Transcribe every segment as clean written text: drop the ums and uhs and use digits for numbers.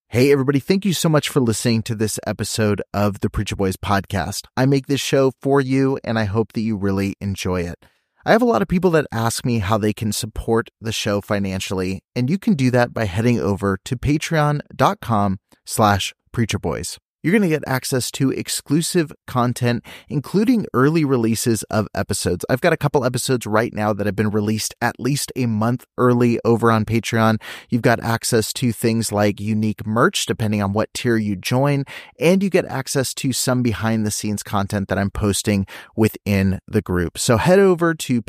Hey, everybody. Thank you so much for listening to this episode of the Preacher Boys podcast. I make this show for you, and I hope that you really enjoy it. I have a lot of people that ask me how they can support the show financially, and you can do that by heading over to patreon.com/preacherboys. You're going to get access to exclusive content, including early releases of episodes. I've got a couple episodes right now that have been released at least a month early over on Patreon. You've got access to things like unique merch, depending on what tier you join, and you get access to some behind the scenes content that I'm posting within the group. So head over to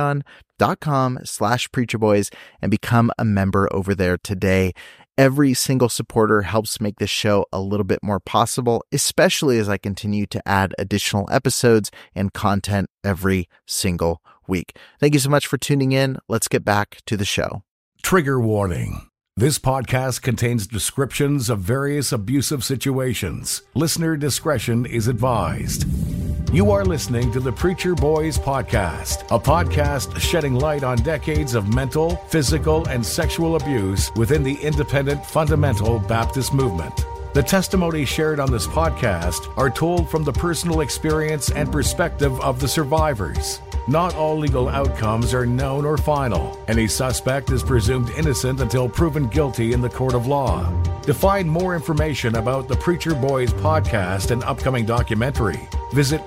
patreon.com/preacherboys and become a member over there today. Every single supporter helps make this show a little bit more possible, especially as I continue to add additional episodes and content every single week. Thank you so much for tuning in. Let's get back to the show. Trigger warning. This podcast contains descriptions of various abusive situations. Listener discretion is advised. You are listening to the Preacher Boys Podcast, a podcast shedding light on decades of mental, physical, and sexual abuse within the independent fundamental Baptist movement. The testimonies shared on this podcast are told from the personal experience and perspective of the survivors. Not all legal outcomes are known or final. Any suspect is presumed innocent until proven guilty in the court of law. To find more information about the Preacher Boys podcast and upcoming documentary, visit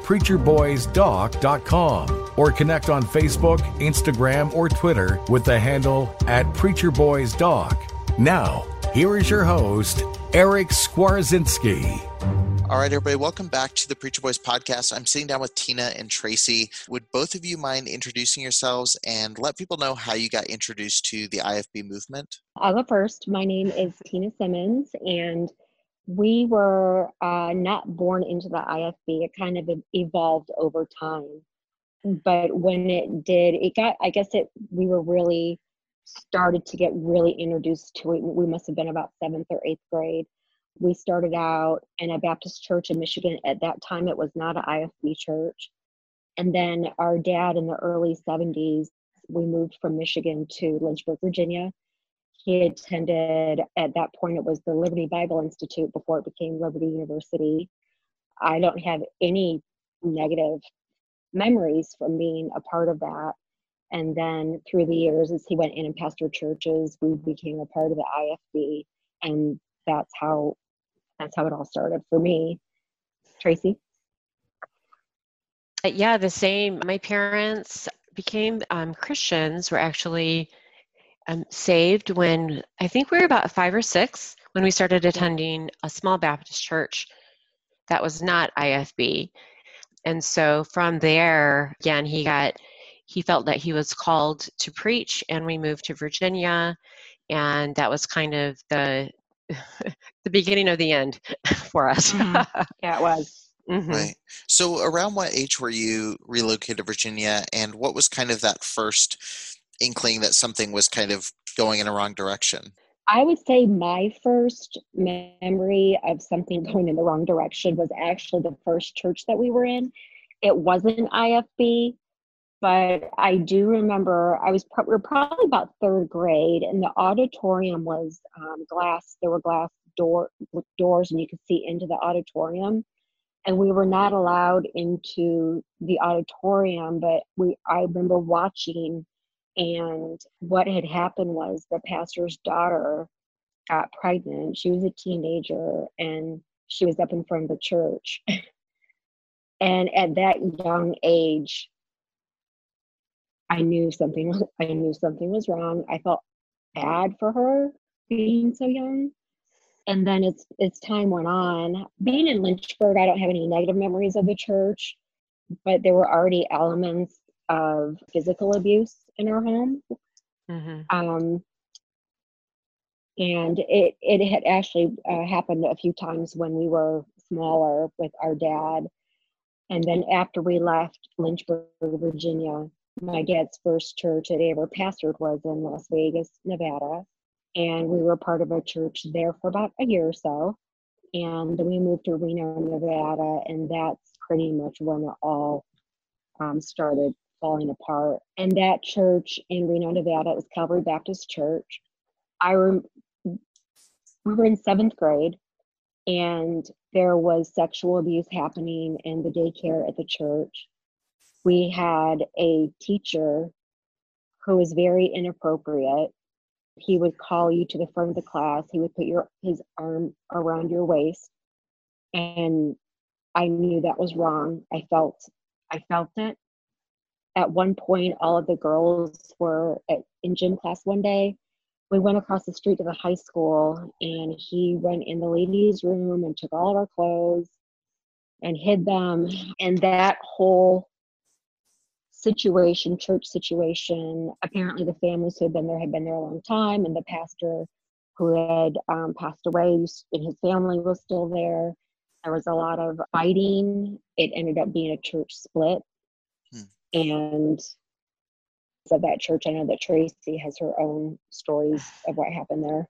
preacherboysdoc.com or connect on Facebook, Instagram, or Twitter with the handle @preacherboysdoc. Now, here is your host, Eric Skwarczynski. All right, everybody, welcome back to the Preacher Boys podcast. I'm sitting down with Tina and Tracy. Would both of you mind introducing yourselves and let people know how you got introduced to the IFB movement? I'll go first. My name is Tina Simmons, and we were not born into the IFB. It kind of evolved over time. But when it did, we were really started to get really introduced to it. We must have been about 7th or 8th grade. We started out in a Baptist church in Michigan. At that time, it was not an IFB church. And then our dad, in the early 70s, we moved from Michigan to Lynchburg, Virginia. He attended, at that point, it was the Liberty Bible Institute before it became Liberty University. I don't have any negative memories from being a part of that. And then through the years, as he went in and pastored churches, we became a part of the IFB. And that's how it all started for me. Tracy? Yeah, the same. My parents became Christians, were actually saved when I think we were about 5 or 6 when we started attending a small Baptist church that was not IFB. And so from there, again, he felt that he was called to preach, and we moved to Virginia, and that was kind of the beginning of the end for us. Mm-hmm. Yeah, it was. Mm-hmm. Right. So around what age were you relocated to Virginia, and what was kind of that first inkling that something was kind of going in a wrong direction? I would say my first memory of something going in the wrong direction was actually the first church that we were in. It wasn't IFB, but I do remember we were probably about 3rd grade, and the auditorium was glass. There were glass doors, and you could see into the auditorium. And we were not allowed into the auditorium, but I remember watching, and what had happened was the pastor's daughter got pregnant. She was a teenager, and she was up in front of the church. And at that young age, I knew something was wrong. I felt bad for her being so young. And then as time went on, being in Lynchburg, I don't have any negative memories of the church, but there were already elements of physical abuse in our home. Mm-hmm. And it had actually happened a few times when we were smaller with our dad. And then after we left Lynchburg, Virginia, my dad's first church that he ever pastored was in Las Vegas, Nevada. And we were part of a church there for about a year or so. And then we moved to Reno, Nevada, and that's pretty much when it all started falling apart. And that church in Reno, Nevada was Calvary Baptist Church. we were in 7th grade, and there was sexual abuse happening in the daycare at the church. We had a teacher who was very inappropriate. He would call you to the front of the class. He would put his arm around your waist, and I knew that was wrong. I felt it. At one point, all of the girls were in gym class one day. We went across the street to the high school, and he went in the ladies' room and took all of our clothes and hid them. And that whole situation, church situation, apparently the families who had been there a long time, and the pastor who had passed away and his family was still there. There was a lot of fighting. It ended up being a church split. And of that church, I know that Tracy has her own stories of what happened there.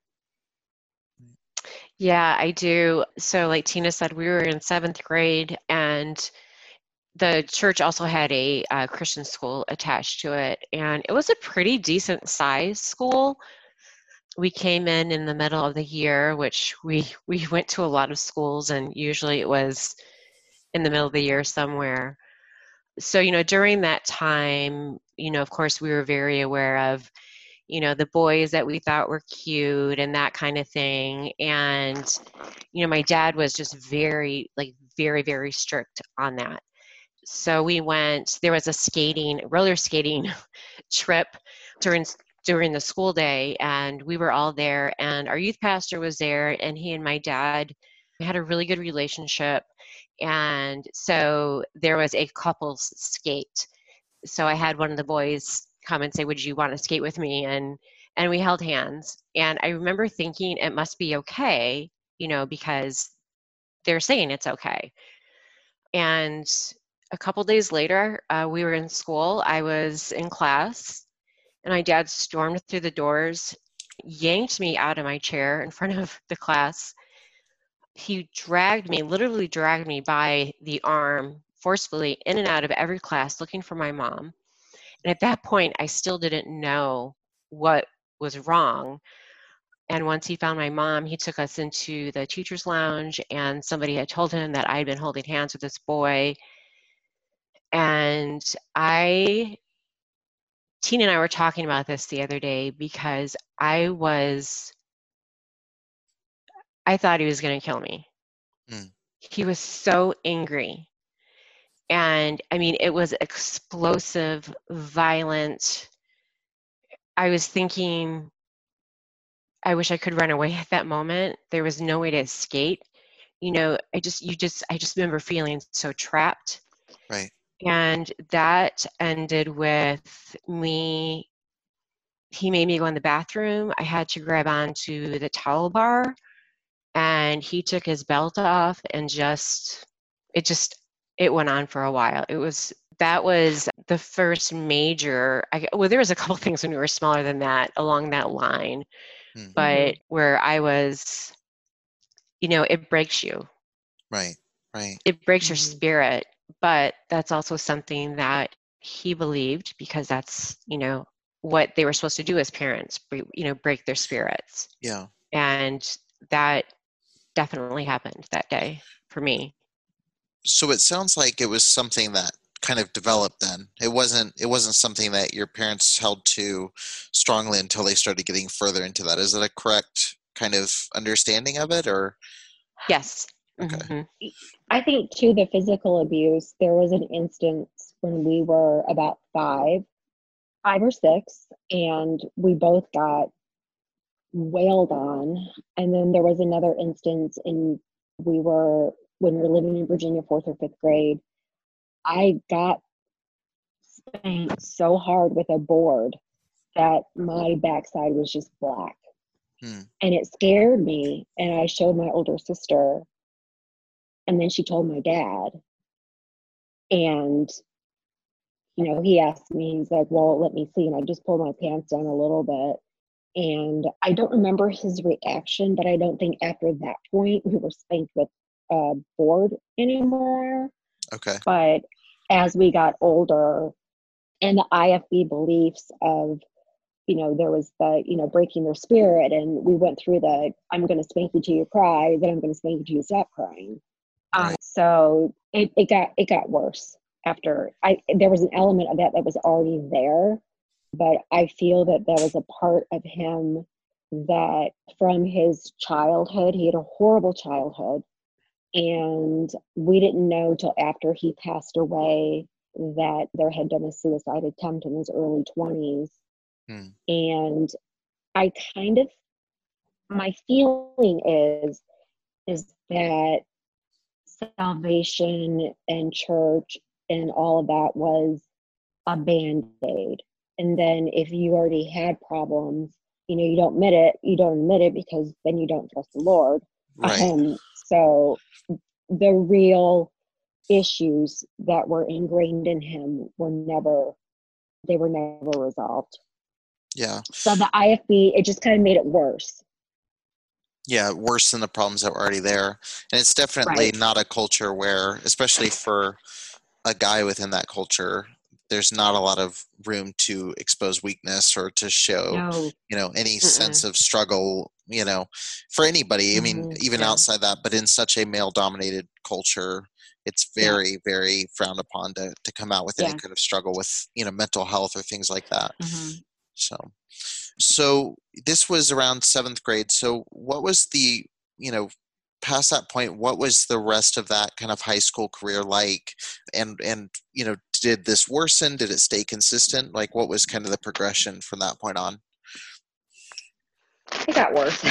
Yeah, I do. So like Tina said, we were in 7th grade, and the church also had a Christian school attached to it, and it was a pretty decent sized school. We came in the middle of the year, which we went to a lot of schools, and usually it was in the middle of the year somewhere. So, during that time, of course, we were very aware of, the boys that we thought were cute and that kind of thing. And, my dad was just very, very, very strict on that. So there was a roller skating trip during the school day, and we were all there, and our youth pastor was there, and he and my dad had a really good relationship. And so there was a couples skate. So I had one of the boys come and say, "Would you want to skate with me?" And we held hands. And I remember thinking it must be okay, because they're saying it's okay. And a couple days later, we were in school. I was in class, and my dad stormed through the doors, yanked me out of my chair in front of the class. He literally dragged me by the arm forcefully in and out of every class looking for my mom. And at that point, I still didn't know what was wrong. And once he found my mom, he took us into the teacher's lounge, and somebody had told him that I had been holding hands with this boy. And Tina and I were talking about this the other day, because I thought he was going to kill me. He was so angry. And I mean, it was explosive, violent. I was thinking, I wish I could run away at that moment. There was no way to escape. I just remember feeling so trapped. Right. And that ended with me. He made me go in the bathroom. I had to grab onto the towel bar, and he took his belt off, and it went on for a while. That was the first major, there was a couple things when we were smaller than that along that line, but where I was, it breaks you. Right. It breaks your spirit, but that's also something that he believed, because that's, what they were supposed to do as parents, break their spirits. Yeah. And that definitely happened that day for me. So it sounds like it was something that kind of developed then. It wasn't something that your parents held to strongly until they started getting further into that. Is that a correct kind of understanding of it, or? Yes. Okay. Mm-hmm. I think too, the physical abuse, there was an instance when we were about 5 or 6, and we both got wailed on. And then there was another instance when we were living in Virginia, 4th or 5th grade. I got spanked so hard with a board that my backside was just black. And it scared me. And I showed my older sister. And then she told my dad. And, he asked me, he's like, "Well, let me see." And I just pulled my pants down a little bit. And I don't remember his reaction, but I don't think after that point we were spanked with a board anymore. Okay. But as we got older, and the IFB beliefs of there was the, breaking their spirit. And we went through I'm going to spank you till you cry, then I'm going to spank you till you stop crying. Right. So it got worse after there was an element of that was already there, but I feel that there was a part of him that from his childhood, he had a horrible childhood. And we didn't know till after he passed away that there had been a suicide attempt in his early 20s. And my feeling is that salvation and church and all of that was a band-aid. And then if you already had problems, you don't admit it because then you don't trust the Lord. Right. So the real issues that were ingrained in him were never resolved. Yeah. So the IFB, it just kind of made it worse. Yeah, worse than the problems that were already there. And it's definitely Right. not a culture where, especially for a guy within that culture, there's not a lot of room to expose weakness or to show, No. Any sense of struggle, for anybody. I mean, even Yeah. outside that, but in such a male-dominated culture, it's very, very frowned upon to come out with any kind of struggle with, mental health or things like that. So this was around 7th grade. So what was the, past that point, what was the rest of that kind of high school career like? And did this worsen? Did it stay consistent? Like, what was kind of the progression from that point on? It got worse.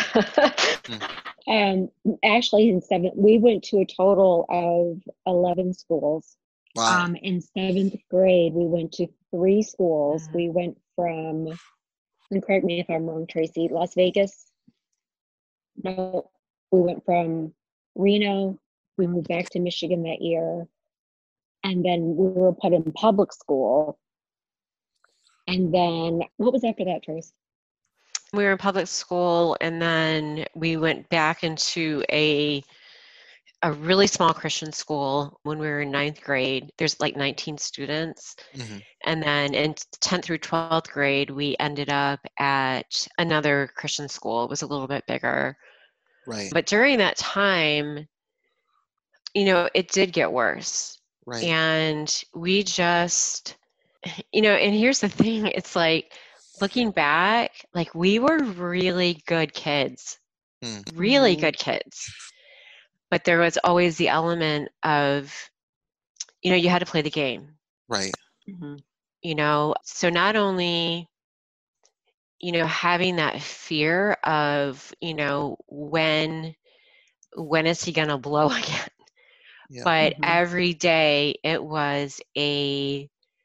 Actually, in 7th, we went to a total of 11 schools. Wow. In 7th grade, we went to 3 schools. We went from, and correct me if I'm wrong, Tracy, Las Vegas. No, we went from Reno. We moved back to Michigan that year. And then we were put in public school. And then what was after that, Trace? We were in public school, and then we went back into a really small Christian school when we were in 9th grade. There's like 19 students. And then in 10th through 12th grade, we ended up at another Christian school. It was a little bit bigger. Right. But during that time, it did get worse. Right. And we just, and here's the thing, it's like, looking back, like, we were really good kids, really good kids. But there was always the element of, you had to play the game. Right. So not only, having that fear of, when is he going to blow again? Yeah. But every day it was a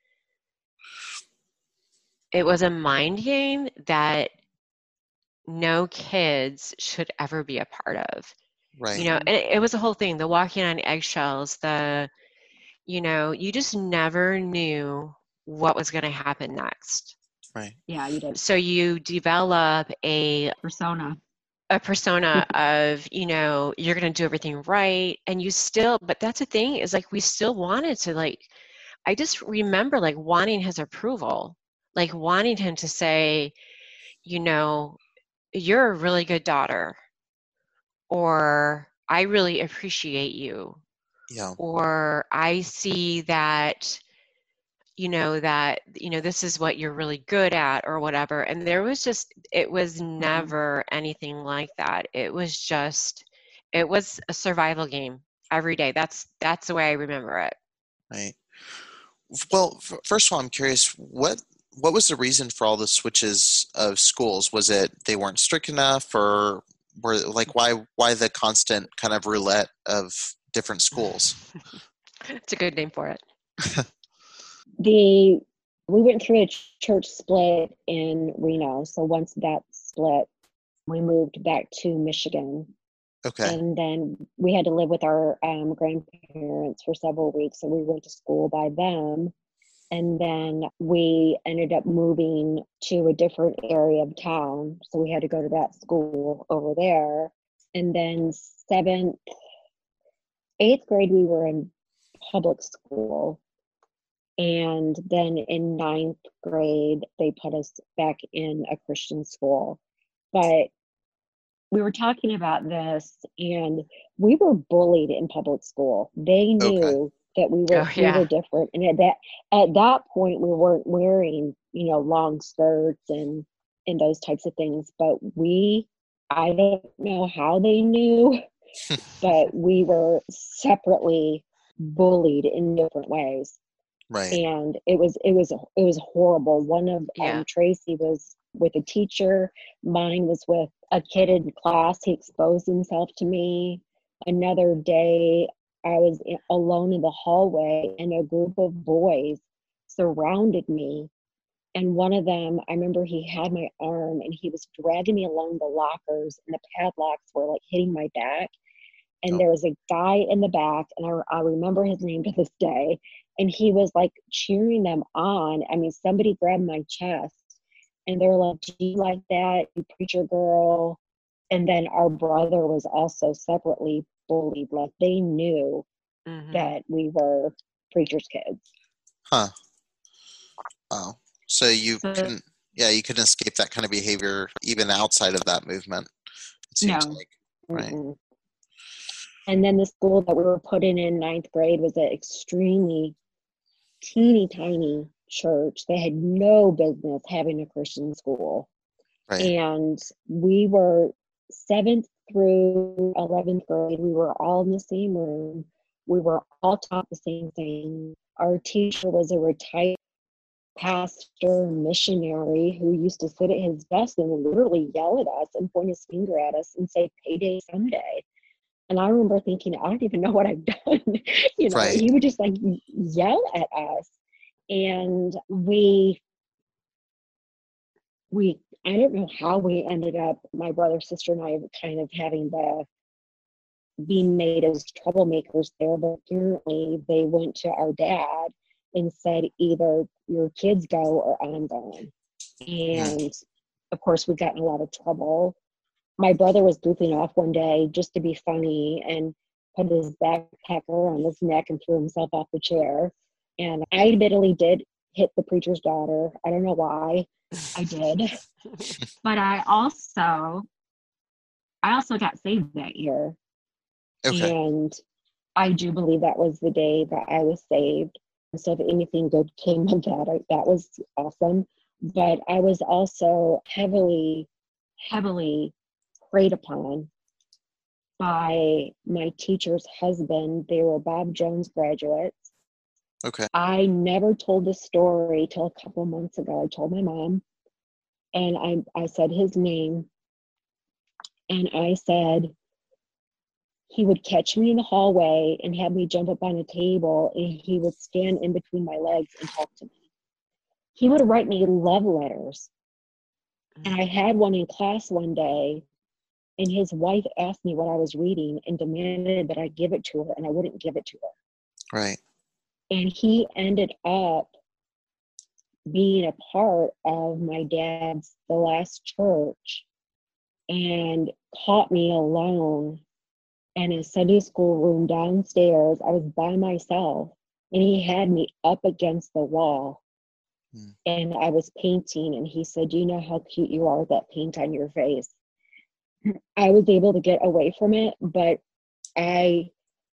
mind game that no kids should ever be a part of. Right. And it was a whole thing, the walking on eggshells, you just never knew what was going to happen next. Right. Yeah, you did. So you develop a persona of, you're going to do everything right. And but that's the thing, is like, we still wanted to, like, I just remember like wanting his approval, like wanting him to say, you're a really good daughter, or I really appreciate you. Yeah. Or I see that, this is what you're really good at, or whatever. And it was never anything like that. It was a survival game every day. That's the way I remember it. Right. Well, first of all, I'm curious, what was the reason for all the switches of schools? Was it they weren't strict enough, or why the constant kind of roulette of different schools? It's a good name for it. We went through a church split in Reno. So once that split, we moved back to Michigan. Okay. And then we had to live with our grandparents for several weeks. So we went to school by them. And then we ended up moving to a different area of town. So we had to go to that school over there. And then 8th grade, we were in public school. And then in ninth grade, they put us back in a Christian school. But we were talking about this, and we were bullied in public school. They Okay. knew that we Oh, were yeah. different, and at that point we weren't wearing long skirts and those types of things. But I don't know how they knew, but we were separately bullied in different ways, Right. and it was horrible. One of Yeah. Tracy was with a teacher. Mine was with a kid in class. He exposed himself to me. Another day, I was alone in the hallway, and a group of boys surrounded me. And one of them, I remember he had my arm, and he was dragging me along the lockers, and the padlocks were like hitting my back. And Oh, there was a guy in the back, and I remember his name to this day, and he was like cheering them on. I mean, somebody grabbed my chest, and they're like, "Do you like that, you preacher girl?" And then our brother was also separately bullied. Like, they knew Hmm. that we were preacher's kids. huh. Oh, so you So couldn't escape that kind of behavior even outside of that movement, it seems no. like. Right. Mm-mm. And then the school that we were put in ninth grade was an extremely teeny tiny church. They had no business having a Christian school. Right. And we were 7th through 11th grade. We were all in the same room. We were all taught the same thing. Our teacher was a retired pastor missionary who used to sit at his desk and literally yell at us and point his finger at us and say, "Payday someday." And I remember thinking, I don't even know what I've done. Right. He would just like yell at us. And we I don't know how we ended up, my brother, sister, and I, kind of having being made as troublemakers there. But apparently they went to our dad and said, either your kids go or I'm going. Hmm. And of course, we got in a lot of trouble. My brother was goofing off one day just to be funny and put his backpacker on his neck and threw himself off the chair. And I admittedly did hit the preacher's daughter. I don't know why I did. But I also got saved that year. Okay. And I do believe that was the day that I was saved. So if anything good came of that, that was awesome. But I was also heavily, heavily preyed upon by my teacher's husband. They were Bob Jones graduates. Okay. I never told this story till a couple months ago. I told my mom, and I said his name, and I said he would catch me in the hallway and have me jump up on a table, and he would stand in between my legs and talk to me. He would write me love letters. And I had one in class one day, and his wife asked me what I was reading and demanded that I give it to her, and I wouldn't give it to her. Right. And he ended up being a part of my dad's the last church, and caught me alone in a Sunday school room downstairs. I was by myself, and he had me up against the wall. And I was painting, and he said, "Do you know how cute you are with that paint on your face?" I was able to get away from it, but I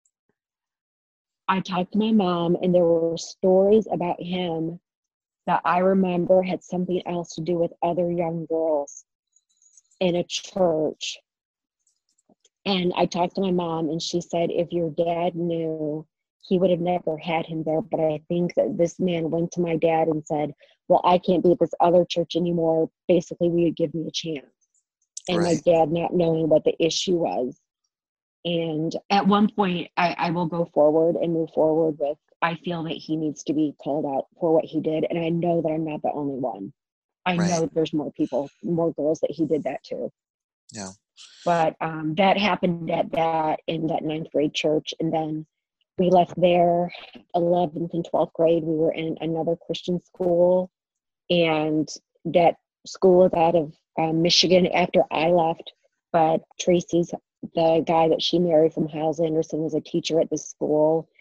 talked to my mom, and there were stories about him that I remember had something else to do with other young girls in a church. And I talked to my mom, and she said, if your dad knew, he would have never had him there. But I think that this man went to my dad and said, "Well, I can't be at this other church anymore. Basically, will you give me a chance?" And my Right. dad not knowing what the issue was. And at one point, I will go forward and move forward with, I feel that he needs to be called out for what he did. And I know that I'm not the only one. I Right. know there's more people, more girls that he did that to. Yeah. But that happened in that ninth grade church. And then we left there. 11th and 12th grade, we were in another Christian school. And that school is out of Michigan after I left. But Tracy's, the guy that she married from Hyles Anderson, was a teacher at the school.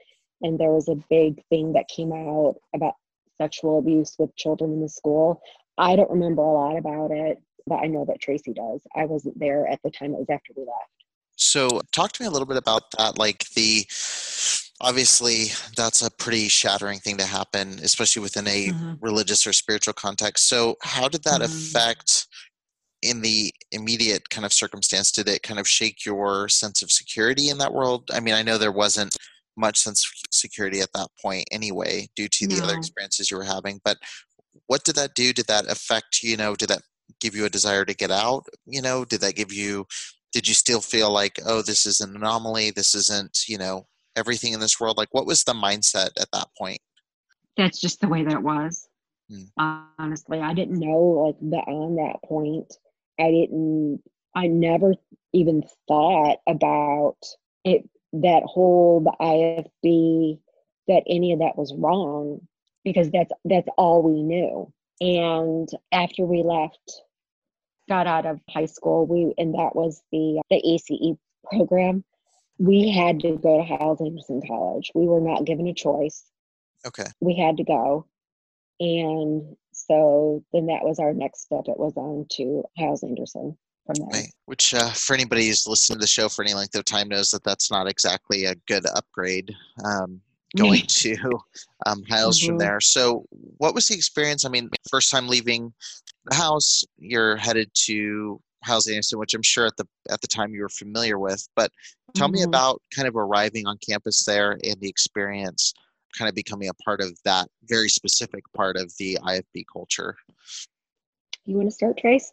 and there was a big thing that came out about sexual abuse with children in the school. I don't remember a lot about it, but I know that Tracy does. I wasn't there at the time. It was after we left. So talk to me a little bit about that. Like obviously that's a pretty shattering thing to happen, especially within a religious or spiritual context. So how did that affect in the immediate kind of circumstance? Did it kind of shake your sense of security in that world? I mean, I know there wasn't much sense of security at that point anyway, due to the other experiences you were having, but what did that do? Did that affect, did that give you a desire to get out? Did you still feel like, oh, this is an anomaly, this isn't, everything in this world? Like, what was the mindset at that point? That's just the way that it was. Honestly, I didn't know, like, on that point. I never even thought about it, that whole, the IFB, that any of that was wrong, because that's all we knew. And after we got out of high school, and that was the ACE program, we had to go to Hyles Anderson College. We were not given a choice. Okay. We had to go. And so then that was our next step. It was on to Hyles Anderson from there. Right. Which for anybody who's listened to the show for any length of time knows that that's not exactly a good upgrade, going to Hyles from there. So what was the experience? I mean, first time leaving the house, you're headed to Hyles Anderson, which I'm sure at the time you were familiar with, but tell me about kind of arriving on campus there and the experience kind of becoming a part of that very specific part of the IFB culture. You want to start, Trace?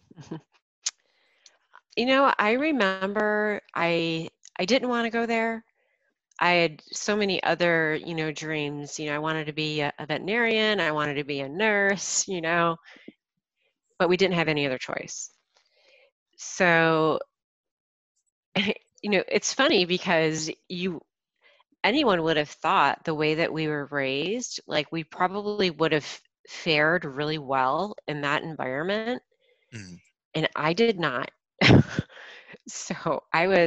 I remember I didn't want to go there. I had so many other, dreams. I wanted to be a veterinarian. I wanted to be a nurse, but we didn't have any other choice. So, it's funny because anyone would have thought the way that we were raised, like we probably would have fared really well in that environment. And I did not. So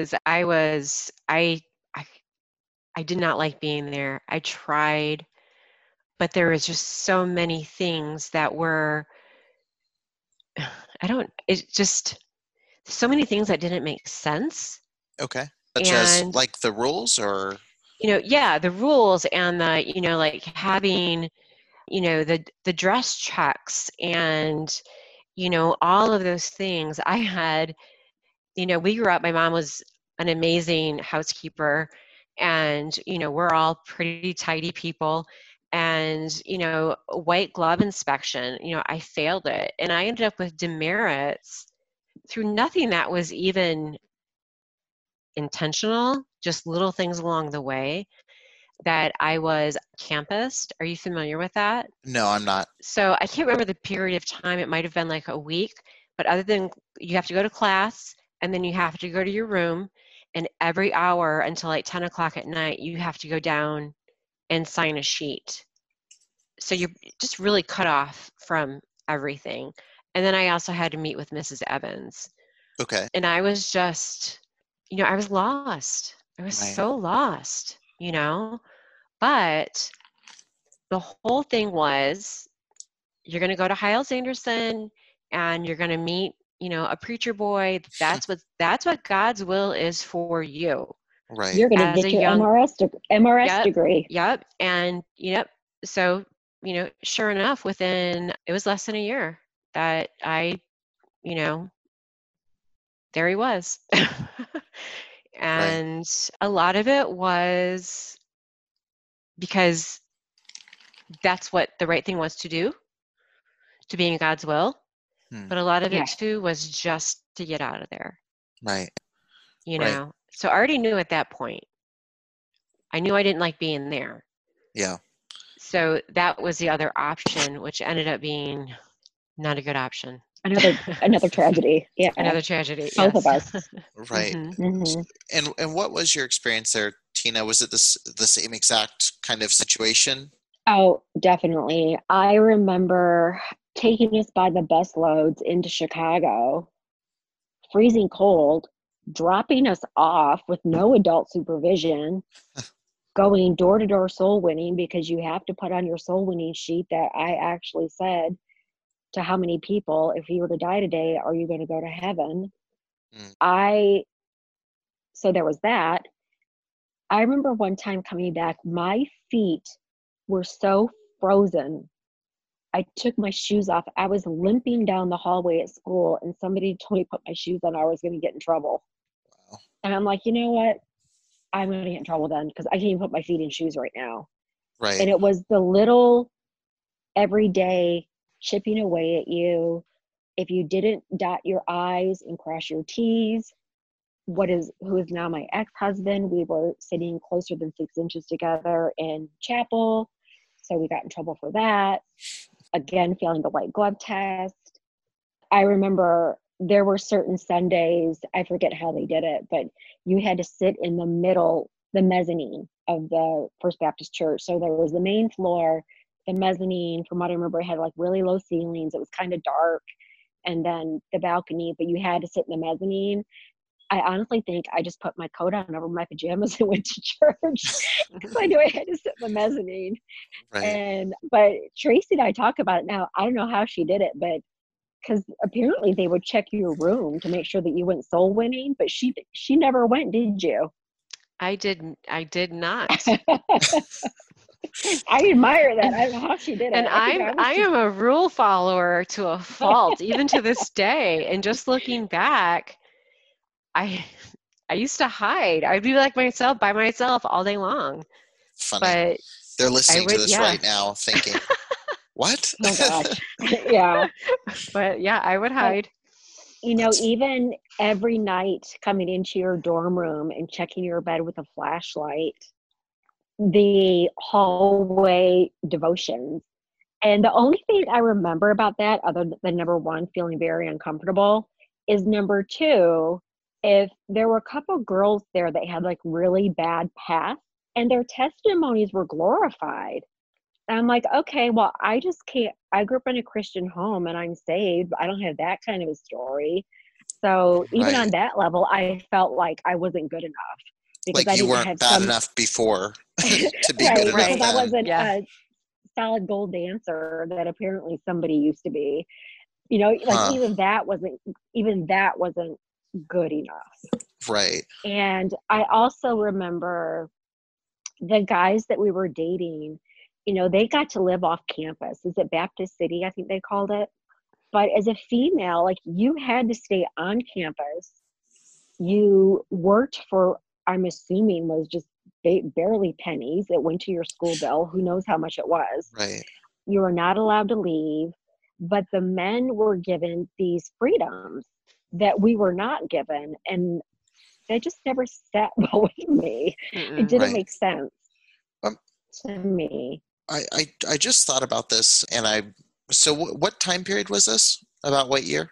I did not like being there. I tried, but there was just so many things that were, so many things that didn't make sense. Okay. Such as like the rules or? The rules and the, like having, the dress checks and, all of those things. I had, we grew up, my mom was an amazing housekeeper, and, we're all pretty tidy people. And, white glove inspection, I failed it. And I ended up with demerits through nothing that was even intentional, just little things along the way, that I was campused. Are you familiar with that? No, I'm not. So I can't remember the period of time. It might have been like a week, but other than you have to go to class and then you have to go to your room, and every hour until like 10 o'clock at night, you have to go down and sign a sheet. So you're just really cut off from everything. And then I also had to meet with Mrs. Evans. Okay. And I was just, I was lost. I was so lost, But the whole thing was, you're going to go to Hyles Anderson and you're going to meet, a preacher boy. That's what God's will is for you. Right. You're going to get your MRS degree. Yep. And, so, sure enough, it was less than a year that I, there he was. And a lot of it was because that's what the right thing was to do, to be in God's will. But a lot of it too was just to get out of there. Right. So I already knew at that point. I knew I didn't like being there. Yeah. So that was the other option, which ended up being not a good option. Another tragedy. Yeah. Another tragedy. Both of us. Right. And what was your experience there, Tina? Was it the same exact kind of situation? Oh, definitely. I remember taking us by the bus loads into Chicago, freezing cold, dropping us off with no adult supervision, going door to door soul winning, because you have to put on your soul winning sheet that I actually said to how many people, if you were to die today, are you going to go to heaven? So there was that. I remember one time coming back, my feet were so frozen. I took my shoes off. I was limping down the hallway at school, and somebody told me to put my shoes on, I was going to get in trouble. Wow. And I'm like, you know what? I'm going to get in trouble then, because I can't even put my feet in shoes right now. Right. And it was the little everyday chipping away at you. If you didn't dot your I's and cross your T's, who is now my ex-husband, we were sitting closer than 6 inches together in chapel. So we got in trouble for that. Again, failing the white glove test. I remember there were certain Sundays, I forget how they did it, but you had to sit in the middle, the mezzanine of the First Baptist Church. So there was the main floor, the mezzanine, from what I remember, it had like really low ceilings. It was kind of dark. And then the balcony, but you had to sit in the mezzanine. I honestly think I just put my coat on over my pajamas and went to church because I knew I had to sit in the mezzanine. Right. But Tracy and I talk about it now. I don't know how she did it, but because apparently they would check your room to make sure that you went soul winning, but she never went, did you? I did not. I admire that. I don't know how she did it. And I am a rule follower to a fault, even to this day. And just looking back, I used to hide. I'd be like by myself all day long. Funny. But they're listening to this right now thinking, what? Oh gosh. Yeah. But yeah, I would hide. But, even every night coming into your dorm room and checking your bed with a flashlight, the hallway devotions. And the only thing I remember about that, other than number one, feeling very uncomfortable, is number two, if there were a couple girls there that had like really bad past and their testimonies were glorified. And I'm like, okay, well, I just can't. I grew up in a Christian home and I'm saved. I don't have that kind of a story. So even on that level, I felt like I wasn't good enough. Because like you weren't bad enough before to be good enough. Because I wasn't a solid gold dancer that apparently somebody used to be. Even that wasn't good enough. Right. And I also remember the guys that we were dating, they got to live off campus. Is it Baptist City? I think they called it. But as a female, like you had to stay on campus. You worked for, I'm assuming, was just barely pennies. It went to your school bill. Who knows how much it was. Right. You were not allowed to leave. But the men were given these freedoms that we were not given. And that just never sat well with me. It didn't make sense to me. I just thought about this, and so what time period was this? About what year?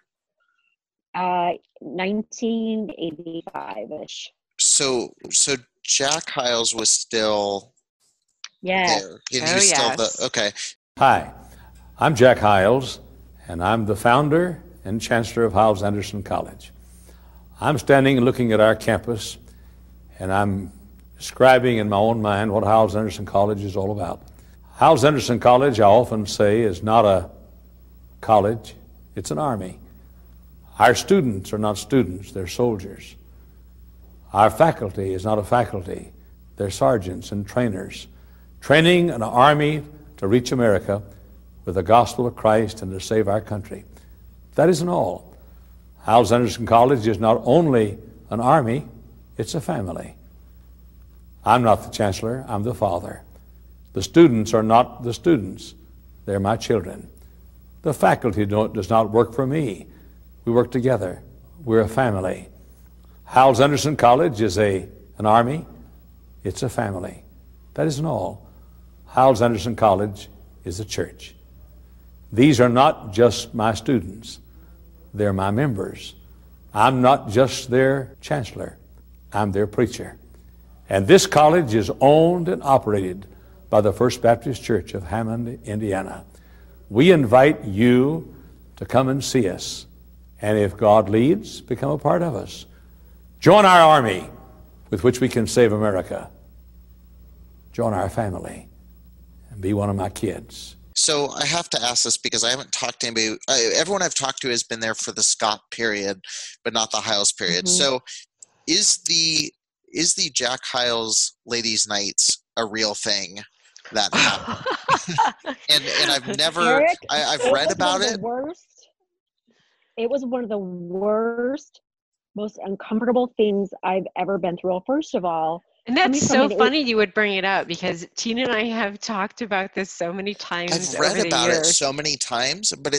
1985-ish. So Jack Hyles was still there. Okay. Hi, I'm Jack Hyles, and I'm the founder and chancellor of Hyles Anderson College. I'm standing and looking at our campus, and I'm describing in my own mind what Hyles Anderson College is all about. Hyles Anderson College, I often say, is not a college, it's an army. Our students are not students, they're soldiers. Our faculty is not a faculty, they're sergeants and trainers, training an army to reach America with the gospel of Christ and to save our country. That isn't all. Hyles Anderson College is not only an army, it's a family. I'm not the chancellor, I'm the father. The students are not the students, they're my children. The faculty does not work for me. We work together. We're a family. Hyles Anderson College is an army, it's a family. That isn't all. Hyles Anderson College is a church. These are not just my students, they're my members. I'm not just their chancellor, I'm their preacher. And this college is owned and operated by the First Baptist Church of Hammond, Indiana. We invite you to come and see us. And if God leads, become a part of us. Join our army with which we can save America. join our family and be one of my kids. So I have to ask this because I haven't talked to anybody. Everyone I've talked to has been there for the Scott period, but not the Hyles period. Mm-hmm. So is the Jack Hyles Ladies' Nights a real thing that happened? and I've never, Eric, I've read about it. It was one of the worst, most uncomfortable things I've ever been through. Well, first of all, and that's so funny you would bring it up, because Tina and I have talked about this so many times. I've read over the about years. it so many times, but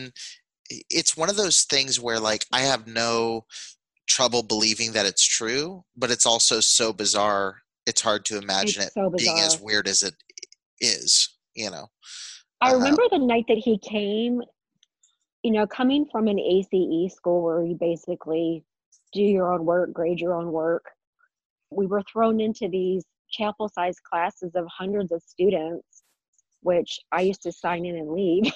it's one of those things where, like, I have no trouble believing that it's true, but it's also so bizarre. It's hard to imagine it being as weird as it is, you know. I remember the night that he came, you know, coming from an ACE school where you basically do your own work, grade your own work. We were thrown into these chapel-sized classes of hundreds of students, which I used to sign in and leave.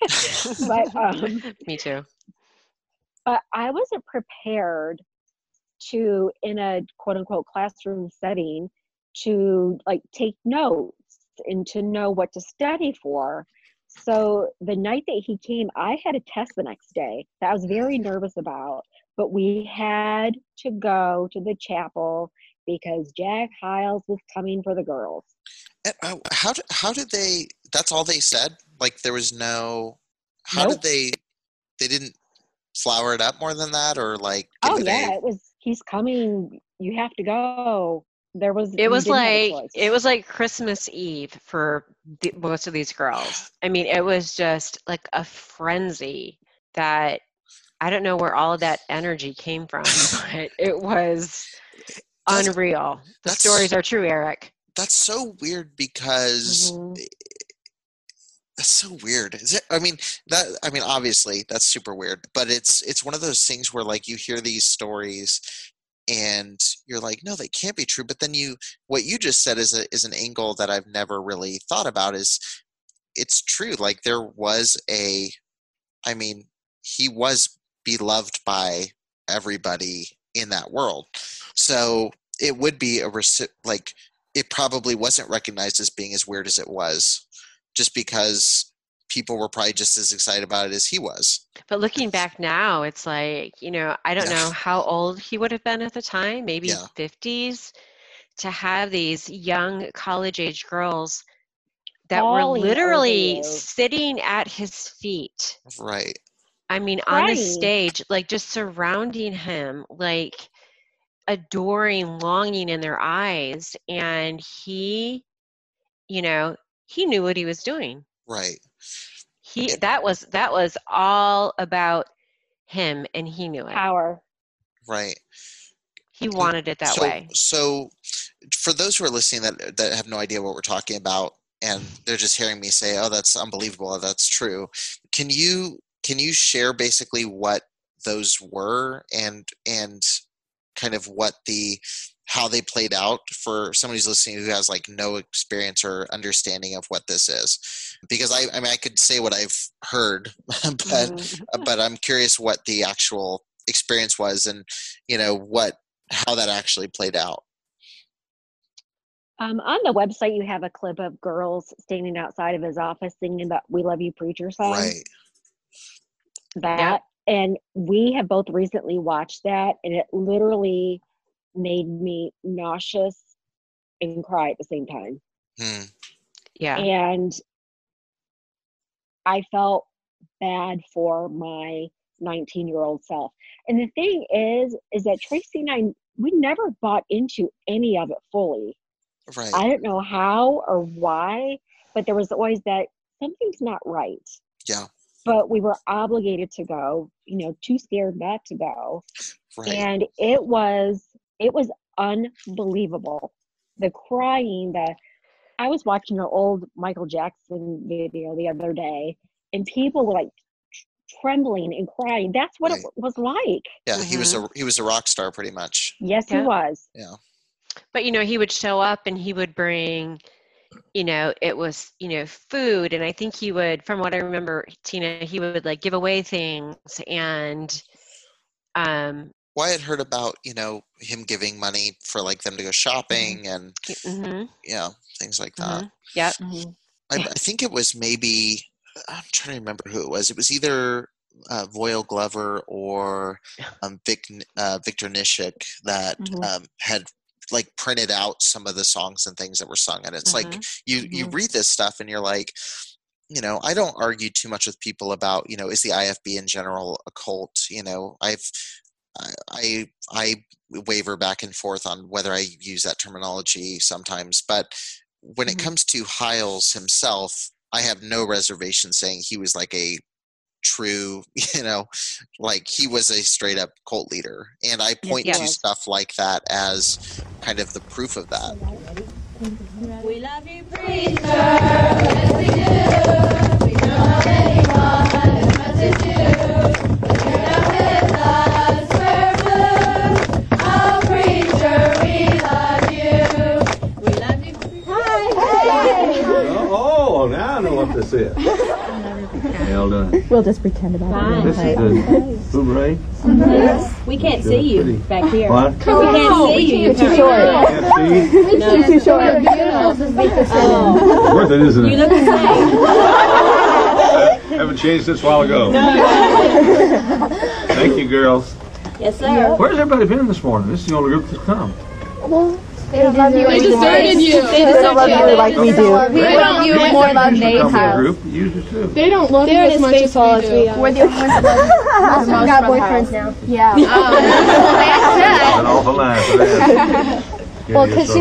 But me too. But I wasn't prepared to, in a quote-unquote classroom setting, to like take notes and to know what to study for. So the night that he came, I had a test the next day that I was very nervous about, but we had to go to the chapel because Jack Hyles was coming for the girls. How did they, that's all they said? Like, there was no, how Nope. did they didn't flower it up more than that, or like it was, he's coming, you have to go. It was like Christmas Eve for most of these girls. I mean, it was just like a frenzy that I don't know where all of that energy came from, but it was unreal. The stories are true, Eric. That's so weird because that's so weird. Is it? I mean, obviously that's super weird, but it's one of those things where, like, you hear these stories and you're like, no, they can't be true. But then what you just said is an angle that I've never really thought about. Is it's true. Like, there was he was beloved by everybody in that world. So it would be it probably wasn't recognized as being as weird as it was, just because people were probably just as excited about it as he was. But looking back now, it's like, you know, I don't know how old he would have been at the time, maybe 50s, to have these young college-age girls that were literally sitting at his feet. Right. I mean, on the stage, like, just surrounding him, like, adoring, longing in their eyes. And he, you know, he knew what he was doing. Right. That was all about him, and he knew it. Power. Right. He wanted it that way. So for those who are listening that have no idea what we're talking about, and they're just hearing me say, oh, that's unbelievable, that's true, can you share basically what those were and kind of how they played out for somebody who's listening who has, like, no experience or understanding of what this is? Because I could say what I've heard, but I'm curious what the actual experience was, and, you know, how that actually played out. On the website, you have a clip of girls standing outside of his office singing that "We Love You, Preacher" song. Right. And we have both recently watched that, and it literally made me nauseous and cry at the same time. Yeah. And I felt bad for my 19-year-old self. And the thing is that Tracy and I, we never bought into any of it fully. Right. I don't know how or why, but there was always that something's not right. Yeah. But we were obligated to go, you know, too scared not to go. Right. And it was unbelievable. The crying, I was watching an old Michael Jackson video the other day, and people were like trembling and crying. That's what it was like. Yeah, he was a rock star pretty much. Yes, he was. Yeah. But, you know, he would show up and he would bring, you know, it was, you know, food. And I think he would, from what I remember, Tina, he would, like, give away things. And Wyatt heard about, him giving money for like them to go shopping and, things like that. Yep. I think it was maybe, I'm trying to remember who it was. It was either Voyle Glover or Victor Nishik that had like printed out some of the songs and things that were sung. And it's like, you read this stuff and you're like, I don't argue too much with people about, is the IFB in general a cult? I waver back and forth on whether I use that terminology sometimes, but when it comes to Hyles himself, I have no reservation saying he was like a true, like he was a straight up cult leader. And I point to stuff like that as kind of the proof of that. We love you, preacher. Yes, we do. We don't love anyone as much as you. But you're not with us, we're blue. Oh, preacher, we love you. We love you. Hi. Oh, now I know what this is. How y'all doing? We'll just pretend about it. This is good. Boomerang? Yes. We can't see you back here. What? We can't see you. You're too short. Can't see? No. You're too short. Oh. Worth it, isn't it? You look the same. Haven't changed since a while ago. Thank you, girls. Yes, sir. Where's everybody been this morning? This is the only group that's come. They deserted you. They don't love you like we do. We love you more than they have. Group. Usually too. They don't love you as much as we do. We're the only ones that love you. Got boyfriends now. Yeah. An awful line for that. Well, because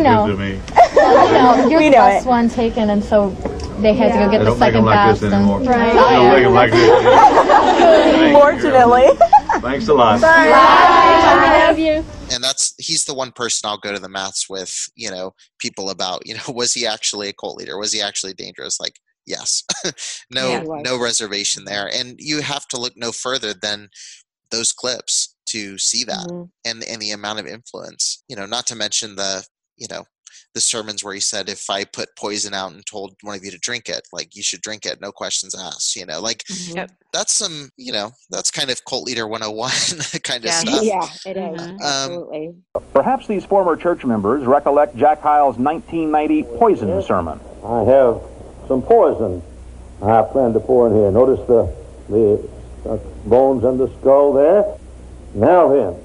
you're the first one taken, and so they had to go get the second best. They don't make them like this anymore. Right. They don't make them like this. Fortunately. Thanks a lot. Bye. I love you. And he's the one person I'll go to the maths with, people about, was he actually a cult leader? Was he actually dangerous? Like, yes, no reservation there. And you have to look no further than those clips to see that and the amount of influence, not to mention the sermons where he said, if I put poison out and told one of you to drink it, like you should drink it, no questions asked, that's some, that's kind of cult leader 101 kind of stuff. Yeah, it is. Absolutely. Perhaps these former church members recollect Jack Hyles' 1990 poison sermon. I have some poison I plan to pour in here. Notice the bones and the skull there. Now then,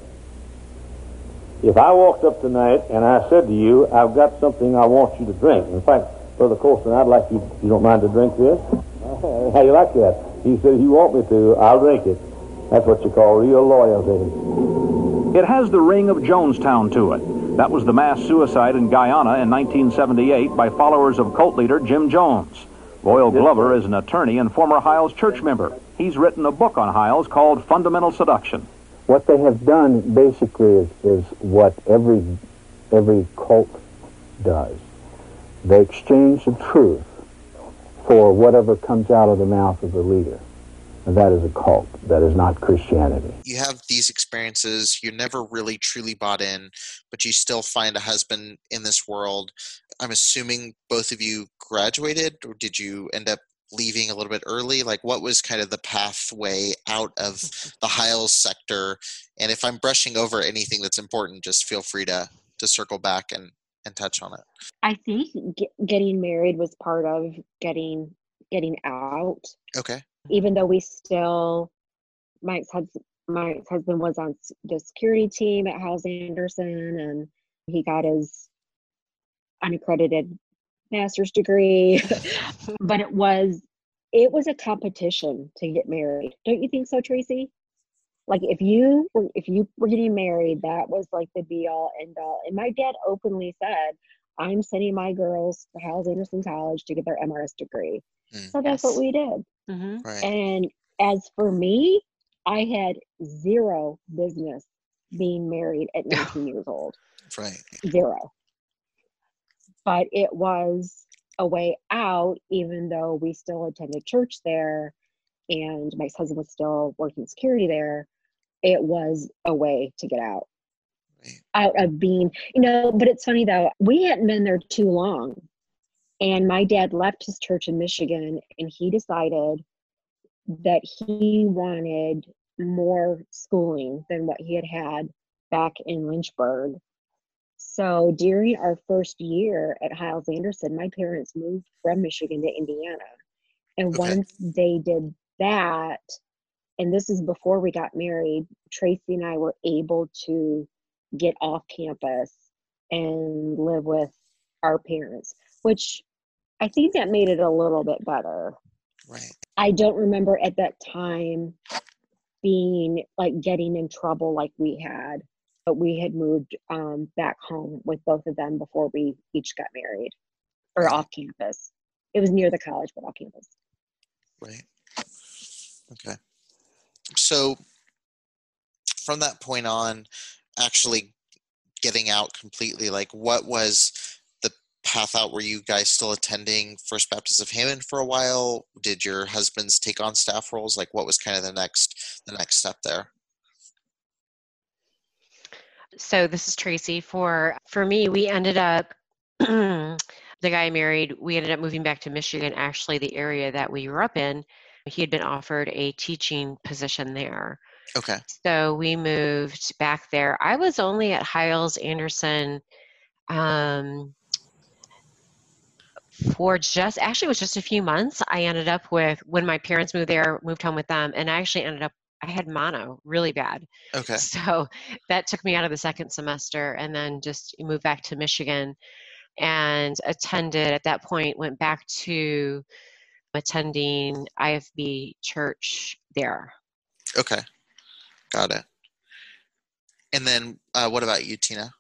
if I walked up tonight and I said to you, I've got something I want you to drink. In fact, Brother Colson, I'd like you, if you don't mind, to drink this. How you like that? He said, if you want me to, I'll drink it. That's what you call real loyalty. It has the ring of Jonestown to it. That was the mass suicide in Guyana in 1978 by followers of cult leader Jim Jones. Voyle Glover is an attorney and former Hyles church member. He's written a book on Hyles called Fundamental Seduction. What they have done basically is what every cult does. They exchange the truth for whatever comes out of the mouth of the leader. And that is a cult. That is not Christianity. You have these experiences, you're never really truly bought in, but you still find a husband in this world. I'm assuming both of you graduated, or did you end up leaving a little bit early? Like, what was kind of the pathway out of the Hyles sector? And if I'm brushing over anything that's important, just feel free to circle back and touch on it. I think getting married was part of getting out. Okay. Even though we still, Mike's husband was on the security team at Hyles Anderson, and he got his unaccredited master's degree. But it was a competition to get married. Don't you think so, Tracy? Like if you were getting married, that was like the be all end all. And my dad openly said, I'm sending my girls to Hyles Anderson College to get their MRS degree. So that's what we did. Mm-hmm. Right. And as for me, I had zero business being married at 19 years old. Right. Zero. But it was a way out, even though we still attended church there and my husband was still working security there. It was a way to get out. Right. Out of being, but it's funny though, we hadn't been there too long. And my dad left his church in Michigan and he decided that he wanted more schooling than what he had back in Lynchburg. So during our first year at Hiles-Anderson, my parents moved from Michigan to Indiana. And Okay. once they did that, and this is before we got married, Tracy and I were able to get off campus and live with our parents, which I think that made it a little bit better. Right. I don't remember at that time being like getting in trouble like we had, but we had moved back home with both of them before we each got married, or Right. off campus. It was near the college, but off campus. Right. Okay. So from that point on, actually getting out completely, like what was the path out? Were you guys still attending First Baptist of Hammond for a while? Did your husbands take on staff roles? Like what was kind of the next step there? So this is Tracy. For me, we ended up the guy I married, we ended up moving back to Michigan, actually the area that we grew up in. He had been offered a teaching position there. Okay. So we moved back there. I was only at Hiles-Anderson for just, actually it was just a few months. I ended up with, when my parents moved home with them, and I actually ended up, I had mono really bad. Okay. So that took me out of the second semester, and then just moved back to Michigan and attended, at that point, went back to attending IFB church there. Okay. Got it. And then what about you, Tina?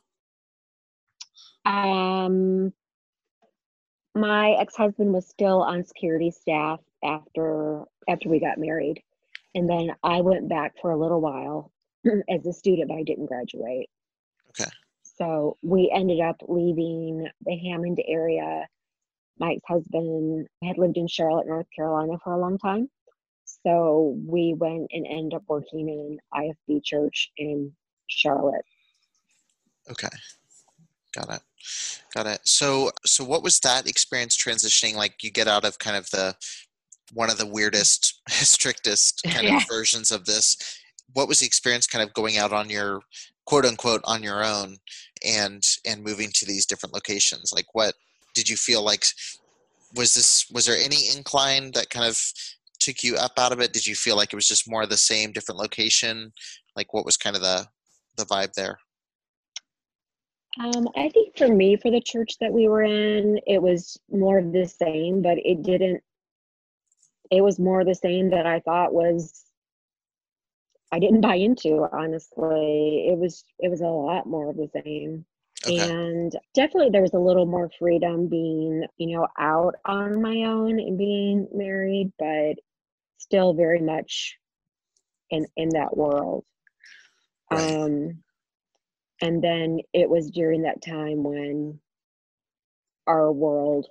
My ex-husband was still on security staff after we got married. And then I went back for a little while as a student, but I didn't graduate. Okay. So we ended up leaving the Hammond area. My ex-husband had lived in Charlotte, North Carolina for a long time. So we went and ended up working in IFB church in Charlotte. Okay. Got it. So what was that experience transitioning? Like you get out of kind of one of the weirdest, strictest kind of versions of this. What was the experience kind of going out on your quote unquote on your own and moving to these different locations? Like what did you feel like, was there any incline that kind of took you up out of it? Did you feel like it was just more of the same, different location? Like what was kind of the vibe there? I think for me, for the church that we were in, it was more of the same, but it was more of the same that I thought I didn't buy into, honestly. It was a lot more of the same. Okay. And definitely there was a little more freedom being, out on my own and being married, but still very much in that world. Right. And then it was during that time when our world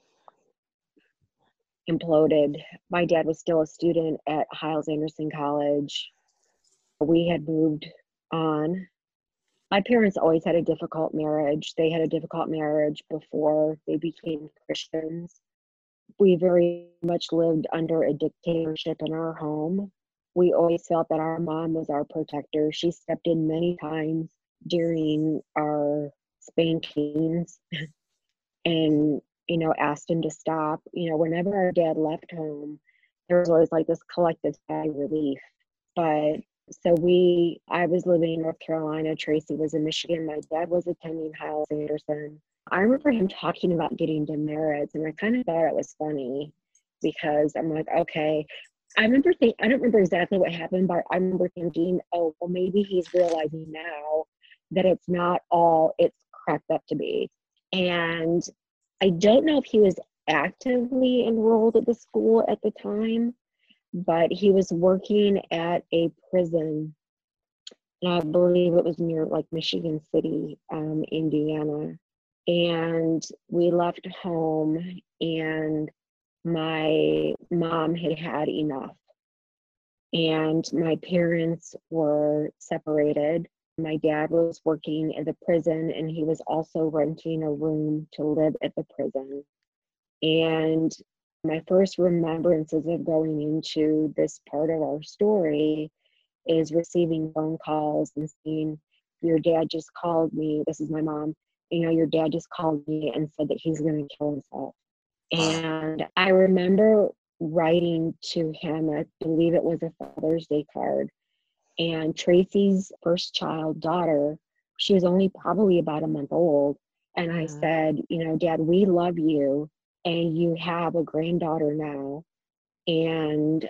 imploded. My dad was still a student at Hiles-Anderson College. We had moved on. My parents always had a difficult marriage. They had a difficult marriage before they became Christians. We very much lived under a dictatorship in our home. We always felt that our mom was our protector. She stepped in many times during our spankings and, asked him to stop. Whenever our dad left home, there was always like this collective sigh of relief. But so I was living in North Carolina, Tracy was in Michigan, my dad was attending Hiles-Anderson. I remember him talking about getting demerits, and I kind of thought it was funny because I'm like, okay. I don't remember exactly what happened, but I remember thinking, oh, well, maybe he's realizing now that it's not all it's cracked up to be. And I don't know if he was actively enrolled at the school at the time, but he was working at a prison, and I believe it was near like Michigan City, Indiana. And we left home, and my mom had enough, and my parents were separated. My dad was working at the prison, and he was also renting a room to live at the prison. And my first remembrances of going into this part of our story is receiving phone calls and seeing your dad just called me. This is my mom. Your dad just called me and said that he's going to kill himself. And I remember writing to him, I believe it was a Father's Day card. And Tracy's first child, daughter, she was only probably about a month old. And I said, Dad, we love you. And you have a granddaughter now. And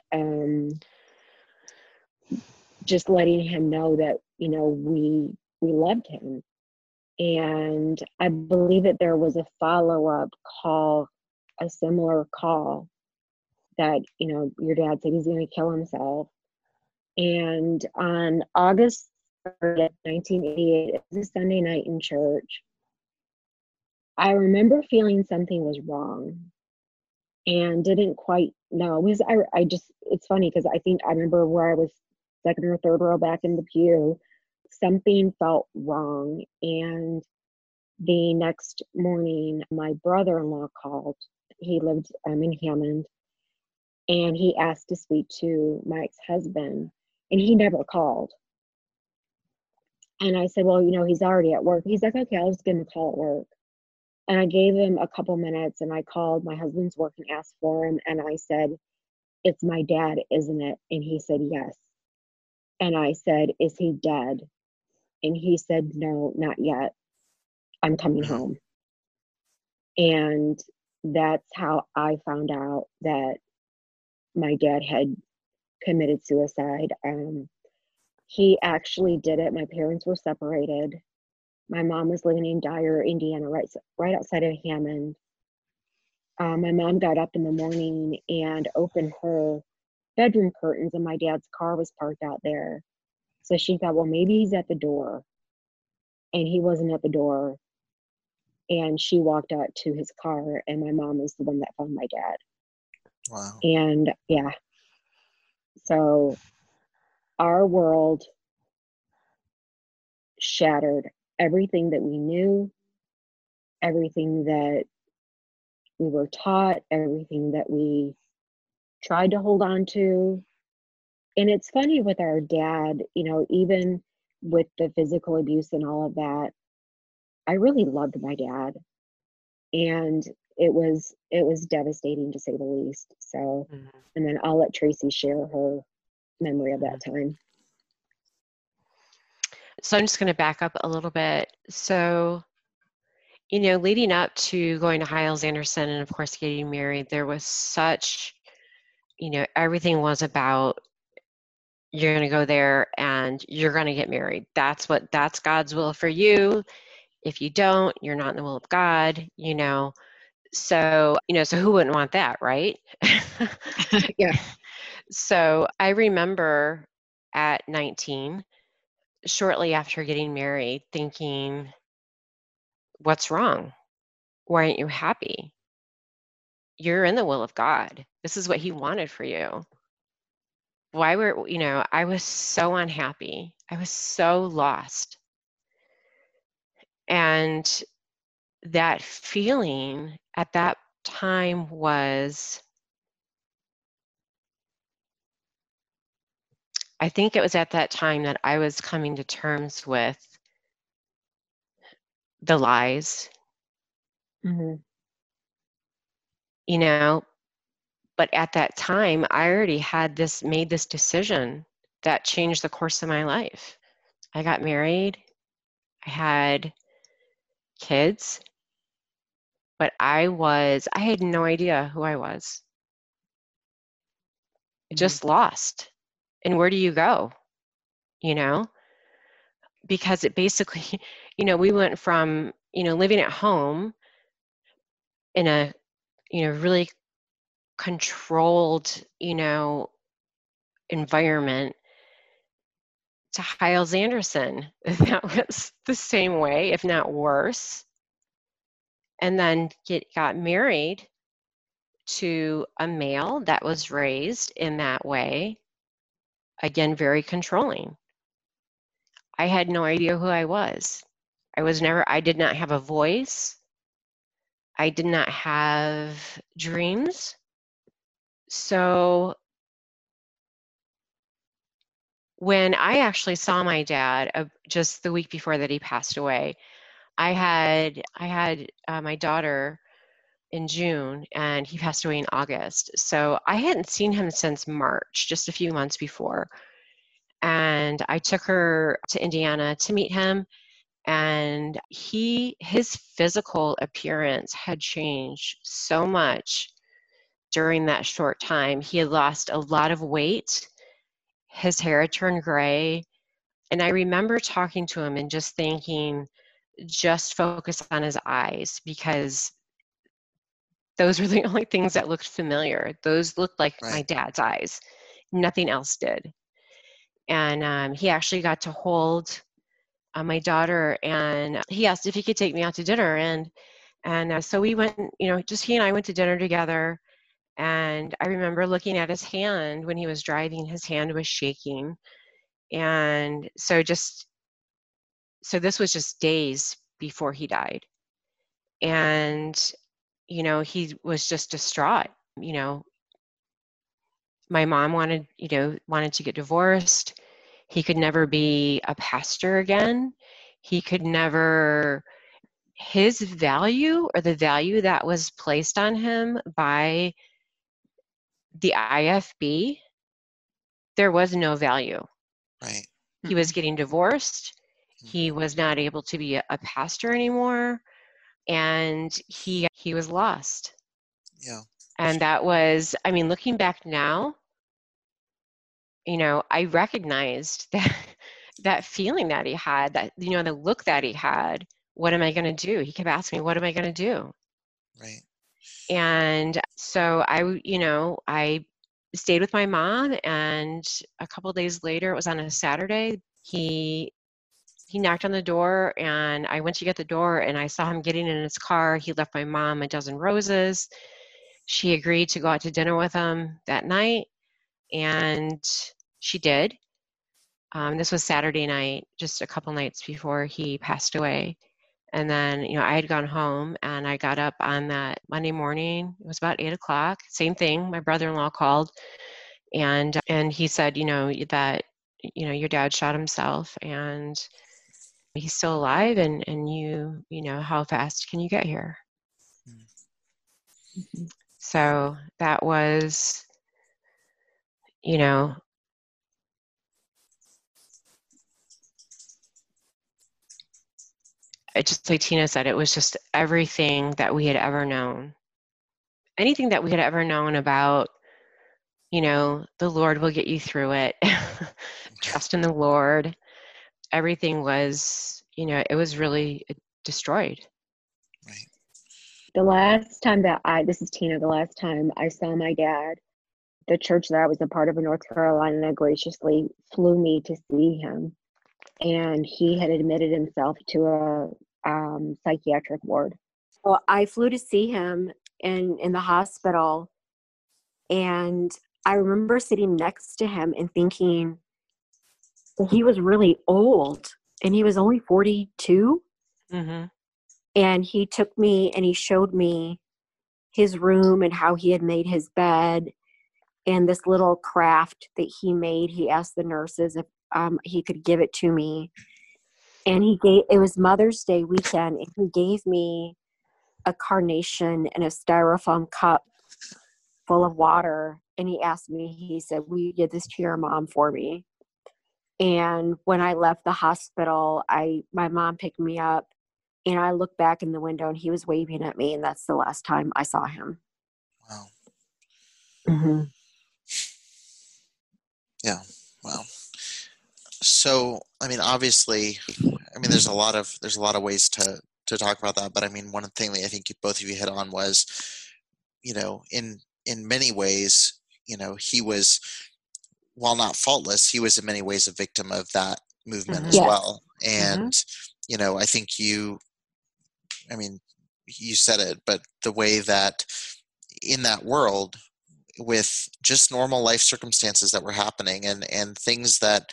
just letting him know that, we loved him. And I believe that there was a follow-up call, a similar call that, your dad said he's going to kill himself. And on August 3rd, 1988, it was a Sunday night in church. I remember feeling something was wrong and didn't quite know. It's funny because I remember where I was second or third row back in the pew, something felt wrong. And the next morning, my brother-in-law called. He lived in Hammond, and he asked to speak to my ex-husband, and he never called. And I said, well, he's already at work. He's like, okay, I'll just give him a call at work. And I gave him a couple minutes, and I called my husband's work and asked for him. And I said, it's my dad, isn't it? And he said, yes. And I said, is he dead? And he said, no, not yet. I'm coming home. And that's how I found out that my dad had committed suicide. He actually did it. My parents were separated. My mom was living in Dyer, Indiana, right outside of Hammond. My mom got up in the morning and opened her bedroom curtains, and my dad's car was parked out there. So she thought, well, maybe he's at the door. And he wasn't at the door. And she walked out to his car, and my mom was the one that found my dad. Wow. And yeah. So our world shattered. Everything that we knew, everything that we were taught, everything that we tried to hold on to. And it's funny with our dad, even with the physical abuse and all of that, I really loved my dad. And it was devastating, to say the least. So, and then I'll let Tracy share her memory of that time. So I'm just going to back up a little bit. So, leading up to going to Hyles-Anderson and, of course, getting married, there was such, everything was about, you're going to go there and you're going to get married. That's God's will for you. If you don't, you're not in the will of God, So, so who wouldn't want that, right? Yeah. So I remember at 19, shortly after getting married, thinking, what's wrong? Why aren't you happy? You're in the will of God. This is what he wanted for you. I was so unhappy. I was so lost. And that feeling at that time was, I think it was at that time that I was coming to terms with the lies, but at that time, I already had made this decision that changed the course of my life. I got married, I had kids, but I had no idea who I was. Just lost. And where do you go? Because it basically, we went from, living at home in a, really controlled, environment to Hyles-Anderson. That was the same way, if not worse. And then got married to a male that was raised in that way. Again, very controlling. I had no idea who I was. I did not have a voice. I did not have dreams. So when I actually saw my dad just the week before that he passed away, I had my daughter in June, and he passed away in August. So I hadn't seen him since March, just a few months before. And I took her to Indiana to meet him, and his physical appearance had changed so much during that short time. He had lost a lot of weight. His hair had turned gray. And I remember talking to him and just thinking, just focus on his eyes, because those were the only things that looked familiar. Those looked like my dad's eyes. Nothing else did. And he actually got to hold my daughter, and he asked if he could take me out to dinner. And so we went, just he and I went to dinner together. And I remember looking at his hand when he was driving. His hand was shaking. And so this was just days before he died. And, he was just distraught. My mom wanted to get divorced. He could never be a pastor again. He could never, his value, or the value that was placed on him by the IFB, there was no value. Right. He was getting divorced. He was not able to be a pastor anymore. And he was lost. Yeah. And that was, looking back now, I recognized that feeling that he had, that, the look that he had. What am I going to do? He kept asking me, what am I going to do? Right. And so I stayed with my mom, and a couple of days later, it was on a Saturday, he knocked on the door, and I went to get the door, and I saw him getting in his car. He left my mom a dozen roses. She agreed to go out to dinner with him that night, and she did. This was Saturday night, just a couple nights before he passed away. And then, I had gone home, and I got up on that Monday morning. It was about 8 o'clock. Same thing. My brother-in-law called, and he said, that, your dad shot himself, and he's still alive, and how fast can you get here? Mm-hmm. So that was, just like Tina said, it was just everything that we had ever known. Anything that we had ever known about, the Lord will get you through it. Trust in the Lord. Everything was, it was really destroyed. Right. The last time this is Tina, the last time I saw my dad, the church that I was a part of in North Carolina graciously flew me to see him. And he had admitted himself to a psychiatric ward. Well, I flew to see him in the hospital, and I remember sitting next to him and thinking that he was really old, and he was only 42. Mm-hmm. And he took me and he showed me his room and how he had made his bed and this little craft that he made. He asked the nurses if he could give it to me. And it was Mother's Day weekend, and he gave me a carnation in a styrofoam cup full of water. And he asked me, he said, will you give this to your mom for me? And when I left the hospital, my mom picked me up, and I looked back in the window, and he was waving at me, and that's the last time I saw him. Wow. Mm-hmm. Yeah. Wow. So, obviously, there's a lot of ways to talk about that, but one thing that I think both of you hit on was, in many ways, he was, while not faultless, he was in many ways a victim of that movement Mm-hmm. as Yes. well. And, Mm-hmm. I think you said it, but the way that in that world, with just normal life circumstances that were happening, and things that,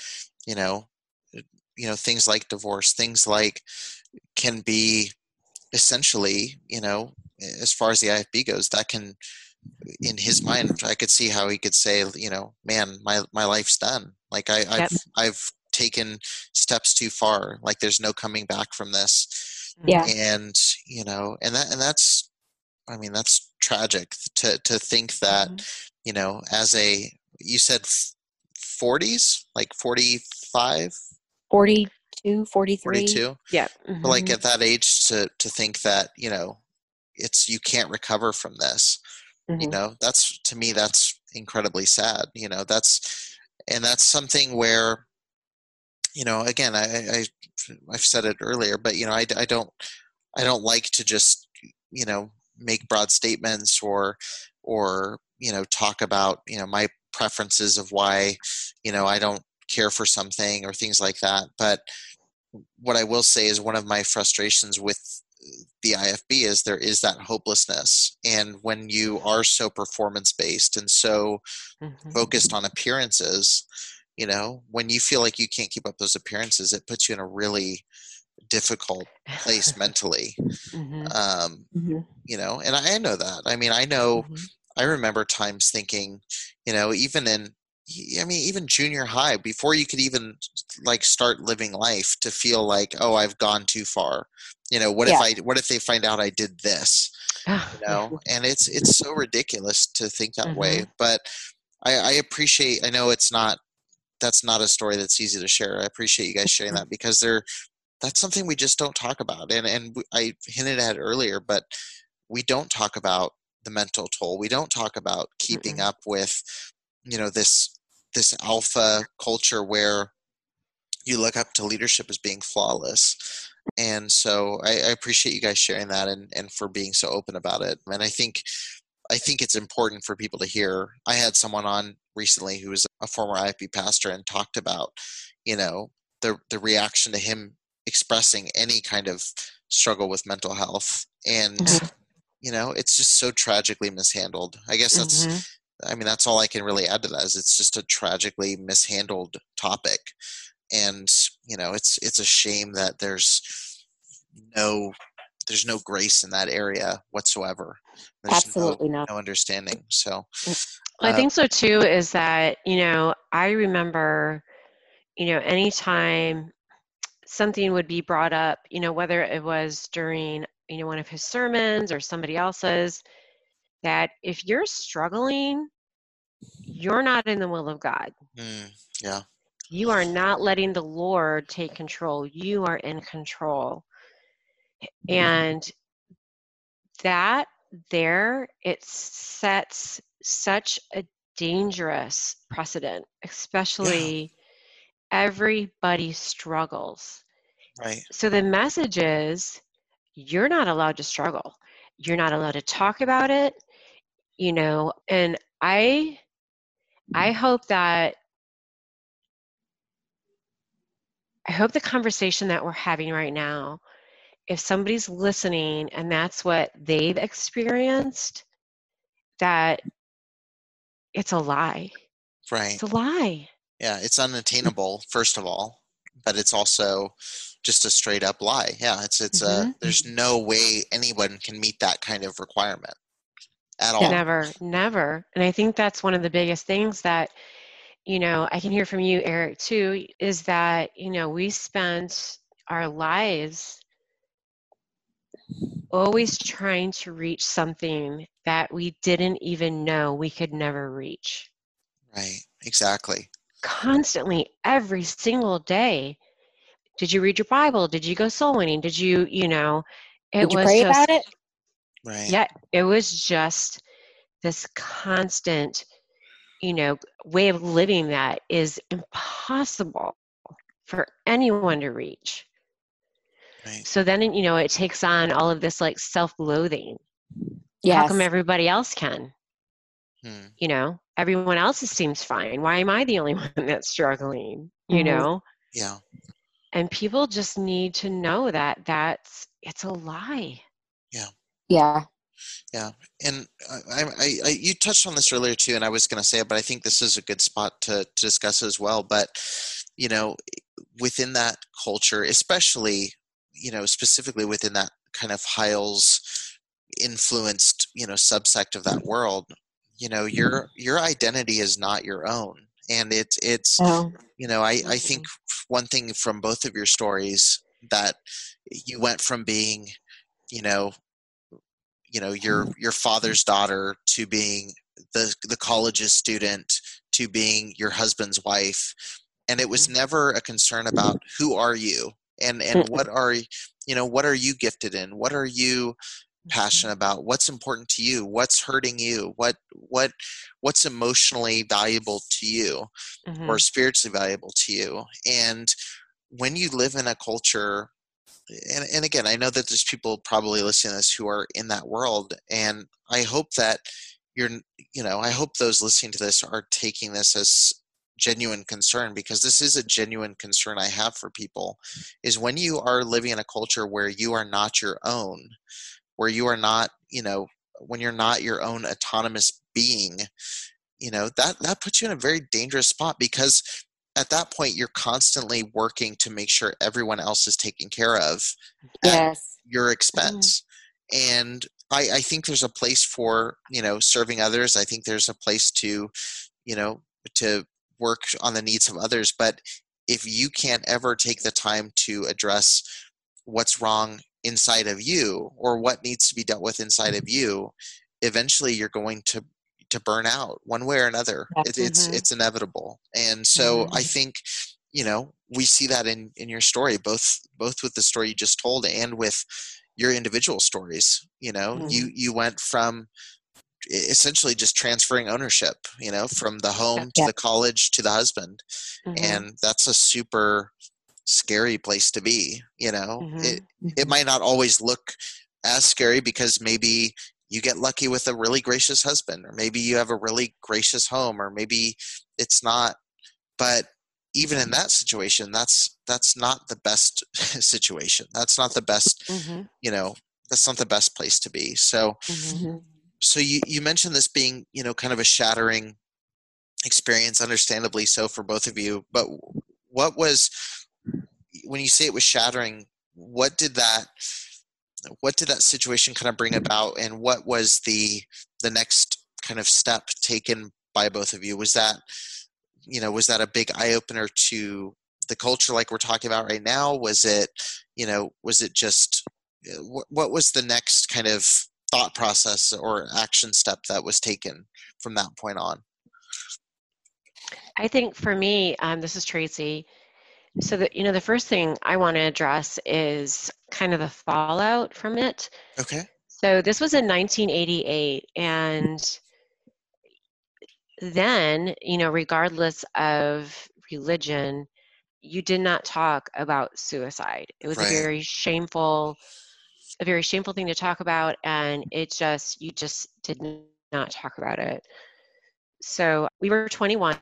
things like divorce, things like can be essentially, as far as the IFB goes, that in his mind, I could see how he could say, man, my life's done. Like Yep. I've taken steps too far. Like there's no coming back from this. Yeah. And, that's, I mean, that's tragic to think that, as you said 40s, like 45, 42, 43. 42. Yeah. But like at that age to think that, you can't recover from this, that's, to me, that's incredibly sad. That's something where, again, I've said it earlier, but, I don't like to just, make broad statements or, talk about, my preferences of why, I don't care for something or things like that. But what I will say is one of my frustrations with the IFB is there is that hopelessness. And when you are so performance based and so focused on appearances, when you feel like you can't keep up those appearances, it puts you in a really difficult place mentally. And I know that. I mean, I remember times thinking, even junior high, before you could even like start living life, to feel like, oh, I've gone too far. What if they find out I did this? And it's so ridiculous to think that way. But I appreciate, I know that's not a story that's easy to share. I appreciate you guys sharing that, because that's something we just don't talk about. And I hinted at it earlier, but we don't talk about the mental toll. We don't talk about keeping up with, this alpha culture where you look up to leadership as being flawless. And so I appreciate you guys sharing that and for being so open about it. And I think it's important for people to hear. I had someone on recently who was a former IFB pastor and talked about, the reaction to him expressing any kind of struggle with mental health. And, it's just so tragically mishandled. I guess that's all I can really add to that, is it's just a tragically mishandled topic. And, it's a shame that there's no grace in that area whatsoever. There's Absolutely no understanding. So I think so too, is that, I remember, anytime something would be brought up, whether it was during, one of his sermons or somebody else's, that if you're struggling, you're not in the will of God. Yeah. You are not letting the Lord take control. You are in control. And that there, it sets such a dangerous precedent, especially everybody struggles. Right. So the message is, you're not allowed to struggle. You're not allowed to talk about it, and I hope that the conversation that we're having right now, if somebody's listening and that's what they've experienced, that it's a lie. Right. It's a lie. Yeah, it's unattainable, first of all, but it's also just a straight up lie. Yeah, there's no way anyone can meet that kind of requirement at all. Never. And I think that's one of the biggest things that, I can hear from you, Eric, too, is that, we spent our lives always trying to reach something that we didn't even know we could never reach. Right, exactly. Constantly, every single day. Did you read your Bible? Did you go soul winning? Did you, Did you pray about it? Right. Yeah, it was just this constant, way of living that is impossible for anyone to reach. Right. So then, it takes on all of this like self-loathing. Yes. How come everybody else can? Everyone else seems fine. Why am I the only one that's struggling? Yeah. And people just need to know that it's a lie. Yeah. Yeah. Yeah. And you touched on this earlier too, and I was going to say it, but I think this is a good spot to discuss as well. But, within that culture, especially, specifically within that kind of Hyles influenced, subsect of that world, your identity is not your own. And it's you know, I think one thing from both of your stories, that you went from being, you know, your father's daughter to being the college's student to being your husband's wife, and it was never a concern about who are you and what are you gifted in, what are you passionate about, what's important to you, what's hurting you, what's emotionally valuable to you or spiritually valuable to you. And when you live in a culture, and again, I know that there's people probably listening to this who are in that world, and I hope that I hope those listening to this are taking this as genuine concern, because this is a genuine concern I have for people, is when you are living in a culture where you are not your own, where you are not, when you're not your own autonomous being, that puts you in a very dangerous spot, because at that point you're constantly working to make sure everyone else is taken care of at your expense. And I think there's a place for, serving others. I think there's a place to work on the needs of others. But if you can't ever take the time to address what's wrong inside of you or what needs to be dealt with inside of you, eventually you're going to burn out one way or another. It's inevitable. And so I think, we see that in your story, both with the story you just told and with your individual stories. You went from essentially just transferring ownership, from the home to the college to the husband. And that's a super scary place to be. It might not always look as scary, because maybe you get lucky with a really gracious husband, or maybe you have a really gracious home, or maybe it's not. But even in that situation, that's not the best situation. That's not the best, that's not the best place to be. So, so you mentioned this being, kind of a shattering experience, understandably so for both of you. But what was, when you say it was shattering, what did that situation kind of bring about, and what was the next kind of step taken by both of you? Was that a big eye opener to the culture like we're talking about right now? Was it just, what was the next kind of thought process or action step that was taken from that point on? I think for me, this is Tracy. So the first thing I want to address is kind of the fallout from it. Okay. So this was in 1988, and then, regardless of religion, you did not talk about suicide. It was a very shameful thing to talk about, and you just did not talk about it. So we were 21.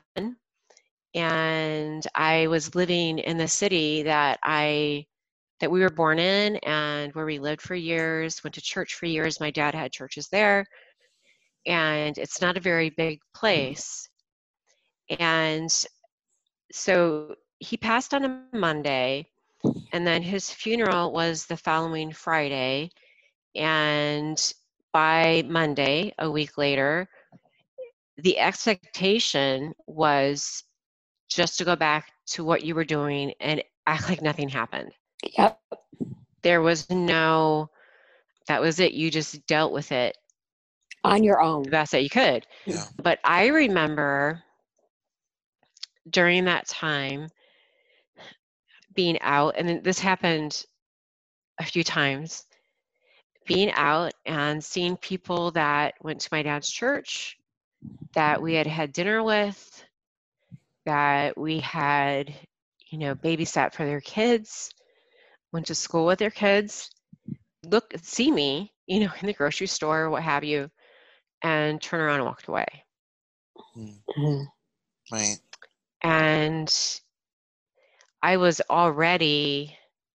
And I was living in the city that we were born in, and where we lived for years, went to church for years. My dad had churches there, and it's not a very big place. And so he passed on a Monday, and then his funeral was the following Friday. And by Monday, a week later, the expectation was just to go back to what you were doing and act like nothing happened. Yep. There was that was it. You just dealt with it on your own, the best that you could. Yeah. But I remember during that time being out, and this happened a few times, being out and seeing people that went to my dad's church, that we had dinner with, that we had, babysat for their kids, went to school with their kids, see me, in the grocery store, what have you, and turn around and walked away. Mm-hmm. Right. And I was already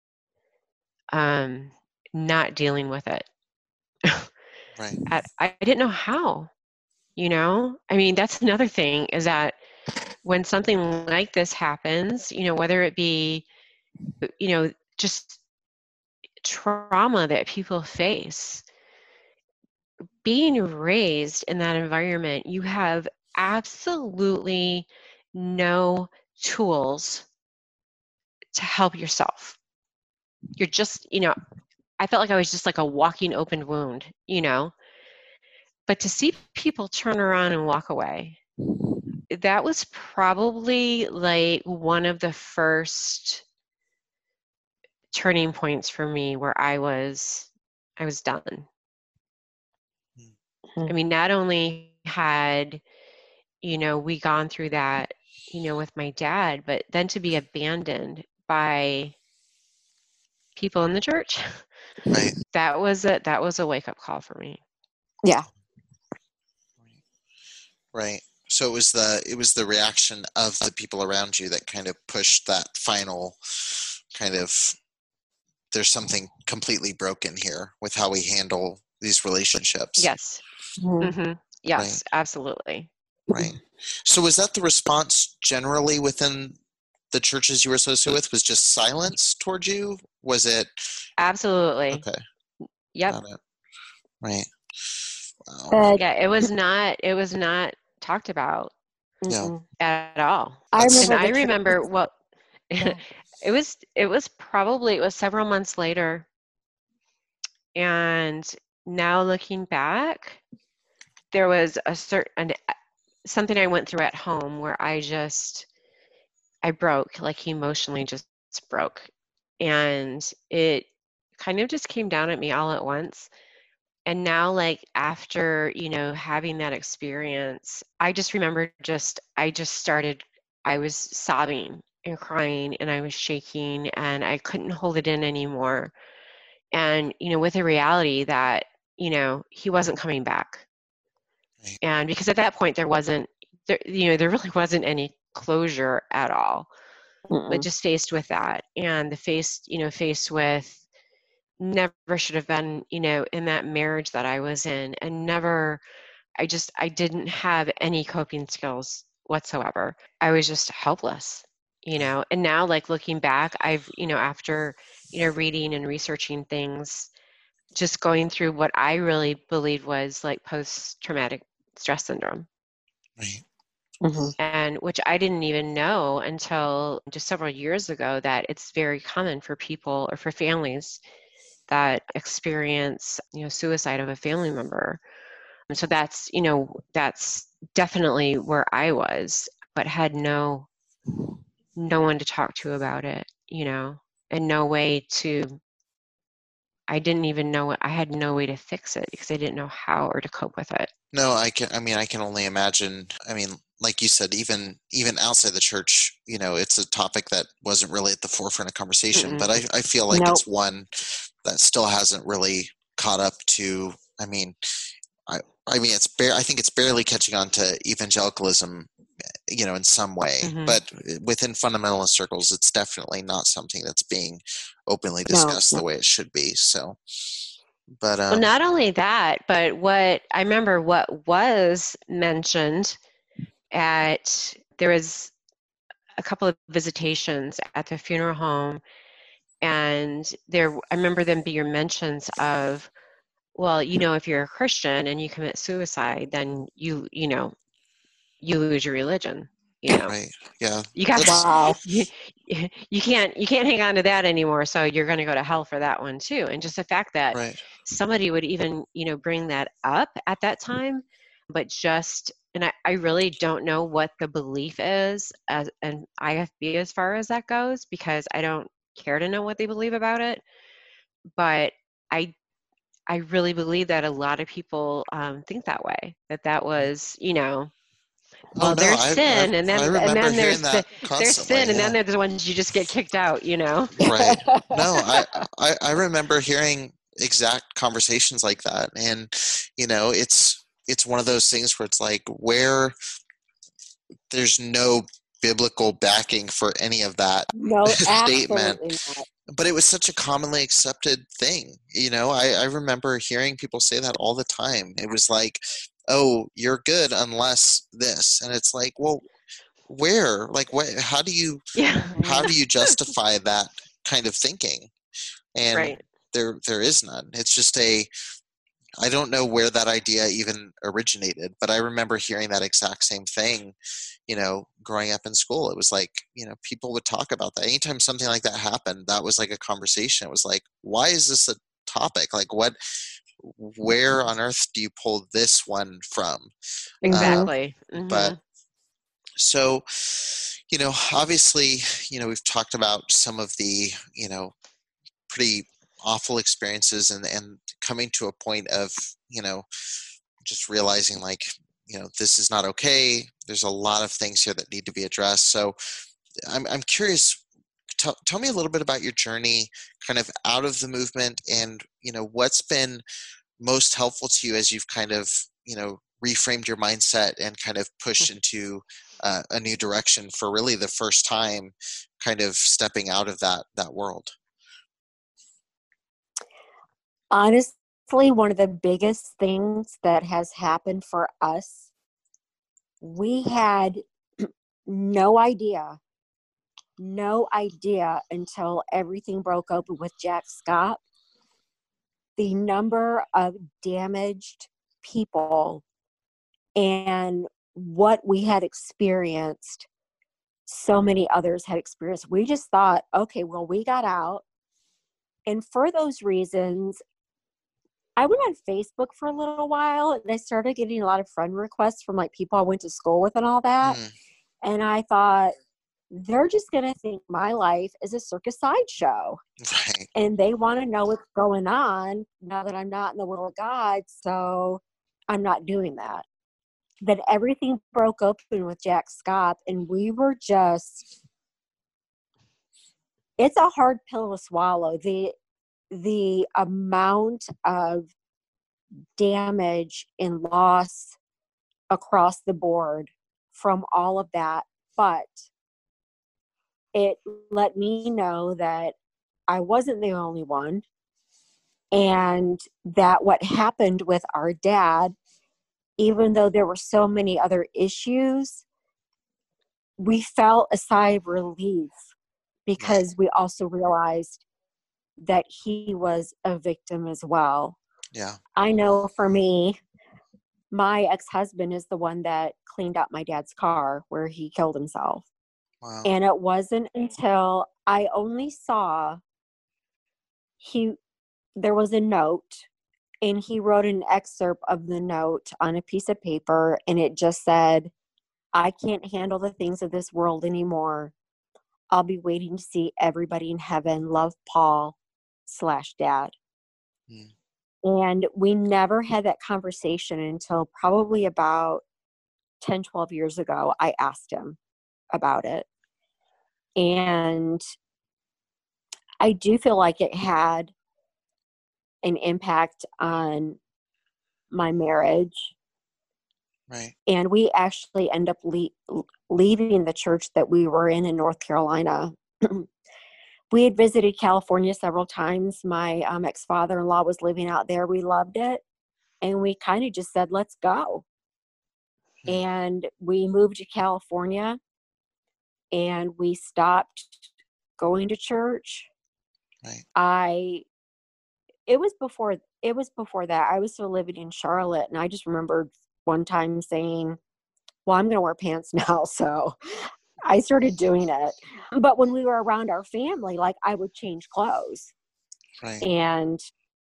not dealing with it. Right. I didn't know how, I mean, that's another thing, is that when something like this happens, whether it be, just trauma that people face, being raised in that environment, you have absolutely no tools to help yourself. You're just, I felt like I was just like a walking open wound, but to see people turn around and walk away, that was probably like one of the first turning points for me where I was done. I mean, not only had, we gone through that, with my dad, but then to be abandoned by people in the church, right. that was a wake-up call for me. Yeah. Right. So it was the reaction of the people around you that kind of pushed that final kind of, there's something completely broken here with how we handle these relationships. Yes. Mm-hmm. Yes, right. Absolutely. Right. So was that the response generally within the churches you were associated with, was just silence toward you? Was it? Absolutely. Okay. Yep. Got it. Right. Wow. Yeah, it was not talked about at all. I remember what it was several months later, and now looking back, there was something I went through at home where I broke, like emotionally just broke, and it kind of just came down at me all at once. And now, like, after, having that experience, I just remember I was sobbing and crying, and I was shaking, and I couldn't hold it in anymore. And, with the reality that, he wasn't coming back. Right. And because at that point there really wasn't any closure at all. But just faced with that, and faced with never should have been, in that marriage that I was in, and I didn't have any coping skills whatsoever. I was just helpless, and now, like, looking back, I've, after, reading and researching things, just going through what I really believed was like post-traumatic stress syndrome. Right. Mm-hmm. And which I didn't even know until just several years ago, that it's very common for people or for families that experience, suicide of a family member. And so that's definitely where I was, but had no one to talk to about it, and no way to, I didn't even know, I had no way to fix it because I didn't know how or to cope with it. No, I can only imagine. Like you said, even outside the church, it's a topic that wasn't really at the forefront of conversation, but I feel like it's one that still hasn't really caught up to, I think it's barely catching on to evangelicalism, in some way, but within fundamentalist circles, it's definitely not something that's being openly discussed the way it should be. So, but well, not only that, but what was mentioned there was a couple of visitations at the funeral home, and I remember them being mentions of, well, if you're a Christian and you commit suicide, then you lose your religion. Right. Yeah. You got you can't hang on to that anymore, so you're going to go to hell for that one too. And just the fact that somebody would even bring that up at that time, but and I really don't know what the belief is as an IFB as far as that goes, because I don't care to know what they believe about it. But I really believe that a lot of people think that way, that was, there's sin, and then there's sin, and then there's the ones you just get kicked out, Right. No, I remember hearing exact conversations like that, and it's one of those things where it's like, where there's no biblical backing for any of that statement. Not. But it was such a commonly accepted thing. I remember hearing people say that all the time. It was like, oh, you're good unless this. And it's like, well, where? Like, what? How do you justify that kind of thinking? And there is none. It's just I don't know where that idea even originated, but I remember hearing that exact same thing, growing up in school. It was like, people would talk about that. Anytime something like that happened, that was like a conversation. It was like, why is this a topic? Like, where on earth do you pull this one from? Exactly. But so, obviously, we've talked about some of the, pretty awful experiences and coming to a point of, just realizing like, this is not okay. There's a lot of things here that need to be addressed. So I'm curious, tell me a little bit about your journey kind of out of the movement and, what's been most helpful to you as you've kind of, reframed your mindset and kind of pushed into a new direction for really the first time, kind of stepping out of that world. Honestly, one of the biggest things that has happened for us, we had no idea until everything broke open with Jack Scott, the number of damaged people and what we had experienced, so many others had experienced. We just thought, okay, well, we got out. And for those reasons, I went on Facebook for a little while and I started getting a lot of friend requests from like people I went to school with and all that. And I thought, they're just going to think my life is a circus sideshow. Right. And they want to know what's going on now that I'm not in the will of God. So I'm not doing that. But everything broke open with Jack Scott and we were just, it's a hard pill to swallow. The amount of damage and loss across the board from all of that, but it let me know that I wasn't the only one, and that what happened with our dad, even though there were so many other issues, we felt a sigh of relief because we also realized that he was a victim as well. Yeah. I know for me, my ex-husband is the one that cleaned out my dad's car where he killed himself. Wow. And it wasn't until I only saw there was a note and he wrote an excerpt of the note on a piece of paper and it just said, I can't handle the things of this world anymore. I'll be waiting to see everybody in heaven. Love, Paul /dad. And we never had that conversation until probably about 10, 12 years ago. I asked him about it. And I do feel like it had an impact on my marriage. Right. And we actually end up leaving the church that we were in North Carolina. We had visited California several times. My ex-father-in-law was living out there. We loved it. And we kind of just said, let's go. And we moved to California and we stopped going to church. Right. It was before that. I was still living in Charlotte, and I just remembered one time saying, well, I'm going to wear pants now. So I started doing it. But when we were around our family, like I would change clothes. Right. And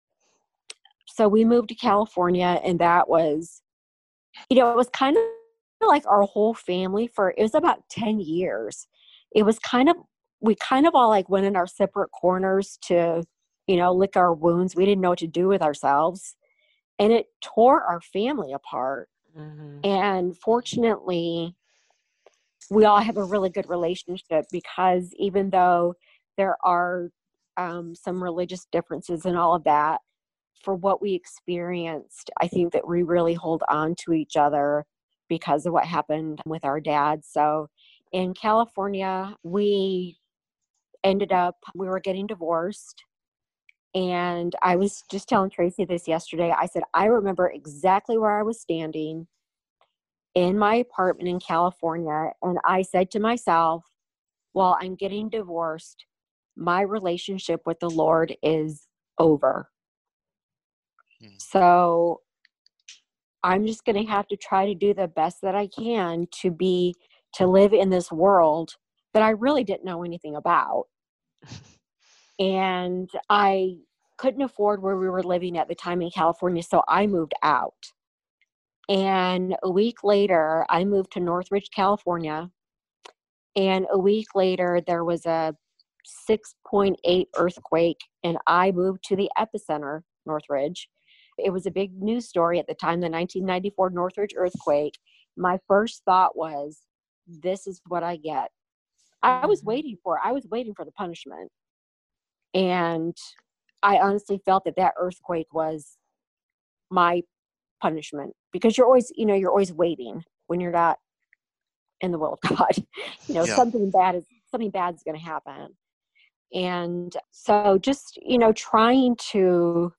so we moved to California, and that was, it was kind of like our whole family it was about 10 years. It was we kind of all like went in our separate corners to, lick our wounds. We didn't know what to do with ourselves. And it tore our family apart. And fortunately, we all have a really good relationship because even though there are some religious differences and all of that, for what we experienced, I think that we really hold on to each other because of what happened with our dad. So in California, we were getting divorced. And I was just telling Tracy this yesterday. I said, I remember exactly where I was standing in my apartment in California. And I said to myself, well, I'm getting divorced. My relationship with the Lord is over. So I'm just going to have to try to do the best that I can to live in this world that I really didn't know anything about. And I couldn't afford where we were living at the time in California, so I moved out. And a week later, I moved to Northridge, California. And a week later, there was a 6.8 earthquake, and I moved to the epicenter, Northridge. It was a big news story at the time, the 1994 Northridge earthquake. My first thought was, this is what I get. I was waiting for the punishment. And I honestly felt that earthquake was my punishment, because you're always waiting when you're not in the will of God. Something bad is going to happen. And so just, trying to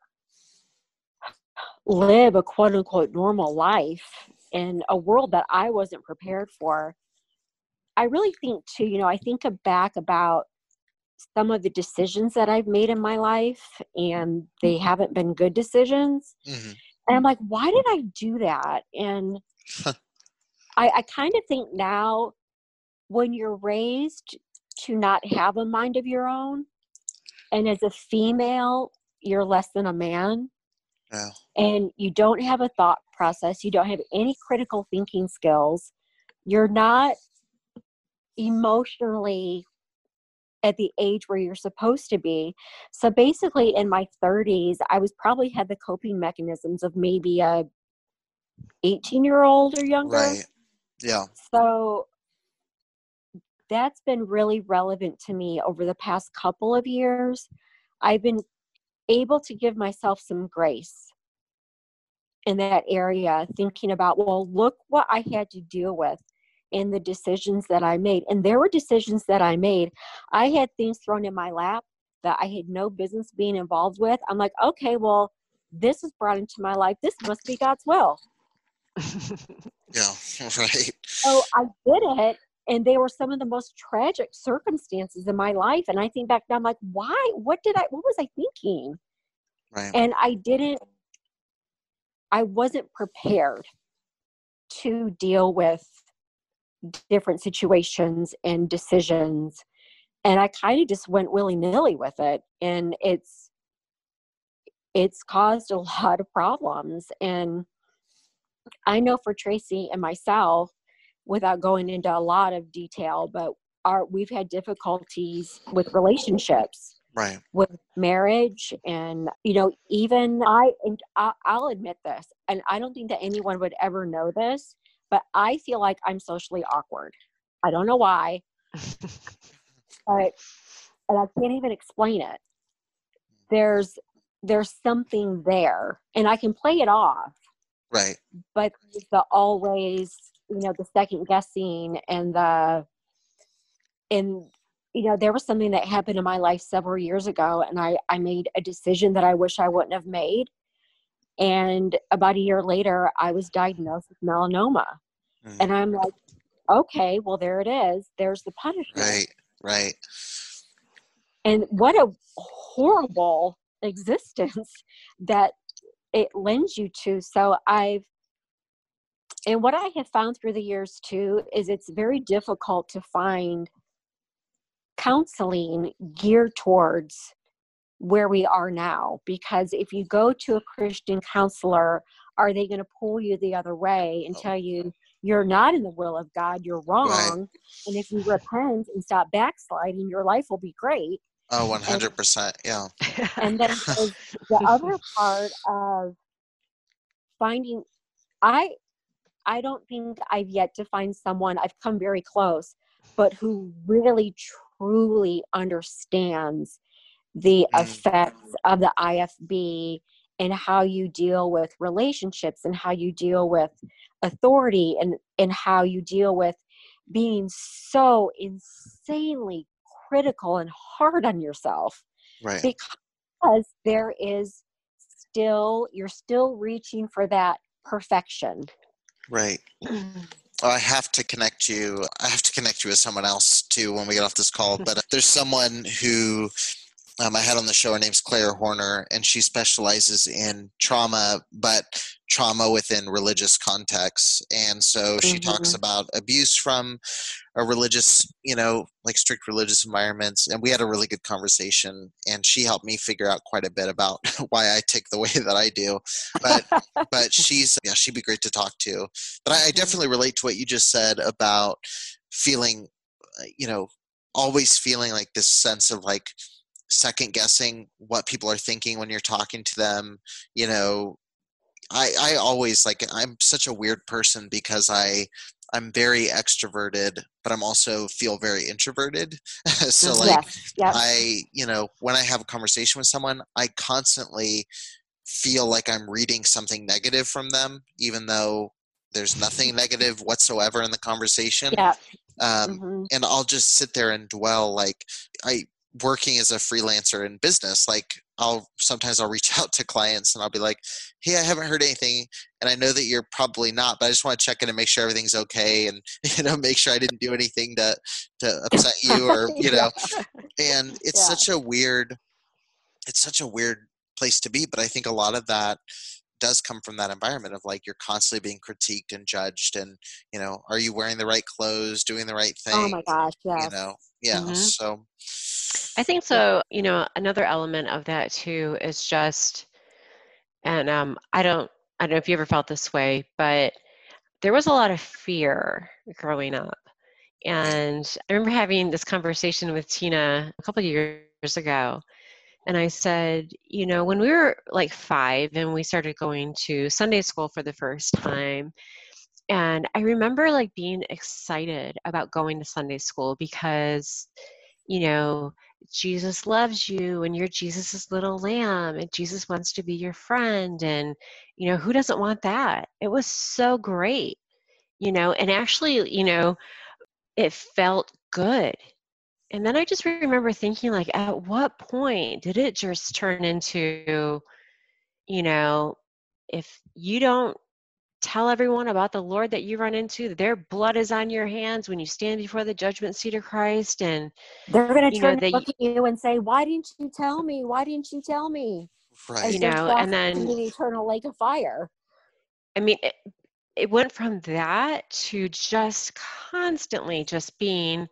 live a quote unquote normal life in a world that I wasn't prepared for. I really think too, I think back about some of the decisions that I've made in my life, and they haven't been good decisions. Mm-hmm. And I'm like, why did I do that? And I kind of think now, when you're raised to not have a mind of your own, and as a female, you're less than a man, and you don't have a thought process, you don't have any critical thinking skills, you're not emotionally at the age where you're supposed to be. So basically in my 30s, I probably had the coping mechanisms of maybe a 18-year-old or younger. Right. Yeah. So that's been really relevant to me over the past couple of years. I've been able to give myself some grace in that area, thinking about, well, look what I had to deal with in the decisions that I made. And there were decisions that I made. I had things thrown in my lap that I had no business being involved with. I'm like, okay, well, this is brought into my life. This must be God's will. Yeah, right. So I did it. And they were some of the most tragic circumstances in my life. And I think back now, I'm like, why? What was I thinking? Right. And I wasn't prepared to deal with different situations and decisions. And I kind of just went willy-nilly with it. And it's caused a lot of problems. And I know for Tracy and myself, without going into a lot of detail, but we've had difficulties with relationships, right, with marriage, and even I'll admit this, and I don't think that anyone would ever know this, but I feel like I'm socially awkward. I don't know why, and I can't even explain it. There's something there, and I can play it off, right, but the always, the second guessing and there was something that happened in my life several years ago, and I made a decision that I wish I wouldn't have made. And about a year later, I was diagnosed with melanoma. Mm. And I'm like, okay, well, there it is. There's the punishment. Right, right. And what a horrible existence that it lends you to. So and what I have found through the years too, is it's very difficult to find counseling geared towards where we are now. Because if you go to a Christian counselor, are they going to pull you the other way and tell you you're not in the will of God, you're wrong, right, and if you repent and stop backsliding, your life will be great. Oh, 100%, yeah. And then there's the other part of finding, I don't think I've yet to find someone, I've come very close, but who really truly understands the effects of the IFB and how you deal with relationships and how you deal with authority and how you deal with being so insanely critical and hard on yourself. Right. Because you're still reaching for that perfection. Right. I have to connect you with someone else too when we get off this call. But there's someone who I had on the show, her name's Claire Horner, and she specializes in trauma, but trauma within religious contexts. And so she talks about abuse from a religious, like strict religious environments. And we had a really good conversation, and she helped me figure out quite a bit about why I tick the way that I do. But she'd be great to talk to. But I definitely relate to what you just said about feeling, always feeling like this sense of like second guessing what people are thinking when you're talking to them. I always I'm such a weird person because I'm very extroverted, but I'm also feel very introverted. So I, when I have a conversation with someone, I constantly feel like I'm reading something negative from them, even though there's nothing negative whatsoever in the conversation. And I'll just sit there and dwell. Working as a freelancer in business, sometimes I'll reach out to clients and I'll be like, hey, I haven't heard anything, and I know that you're probably not, but I just want to check in and make sure everything's okay, and make sure I didn't do anything to upset you, or and it's such a weird place to be. But I think a lot of that does come from that environment of you're constantly being critiqued and judged, and are you wearing the right clothes, doing the right thing? Oh my gosh, yes. So I think so. Another element of that too is just, and I don't know if you ever felt this way, but there was a lot of fear growing up. And I remember having this conversation with Tina a couple of years ago. And I said, when we were 5 and we started going to Sunday school for the first time, and I remember being excited about going to Sunday school because, Jesus loves you and you're Jesus's little lamb and Jesus wants to be your friend. And, who doesn't want that? It was so great, and actually, it felt good. And then I just remember thinking, at what point did it just turn into, if you don't tell everyone about the Lord that you run into, their blood is on your hands when you stand before the judgment seat of Christ. And they're going to turn and look at you and say, why didn't you tell me? Why didn't you tell me? Right. And then an eternal lake of fire. I mean, it went from that to just constantly just being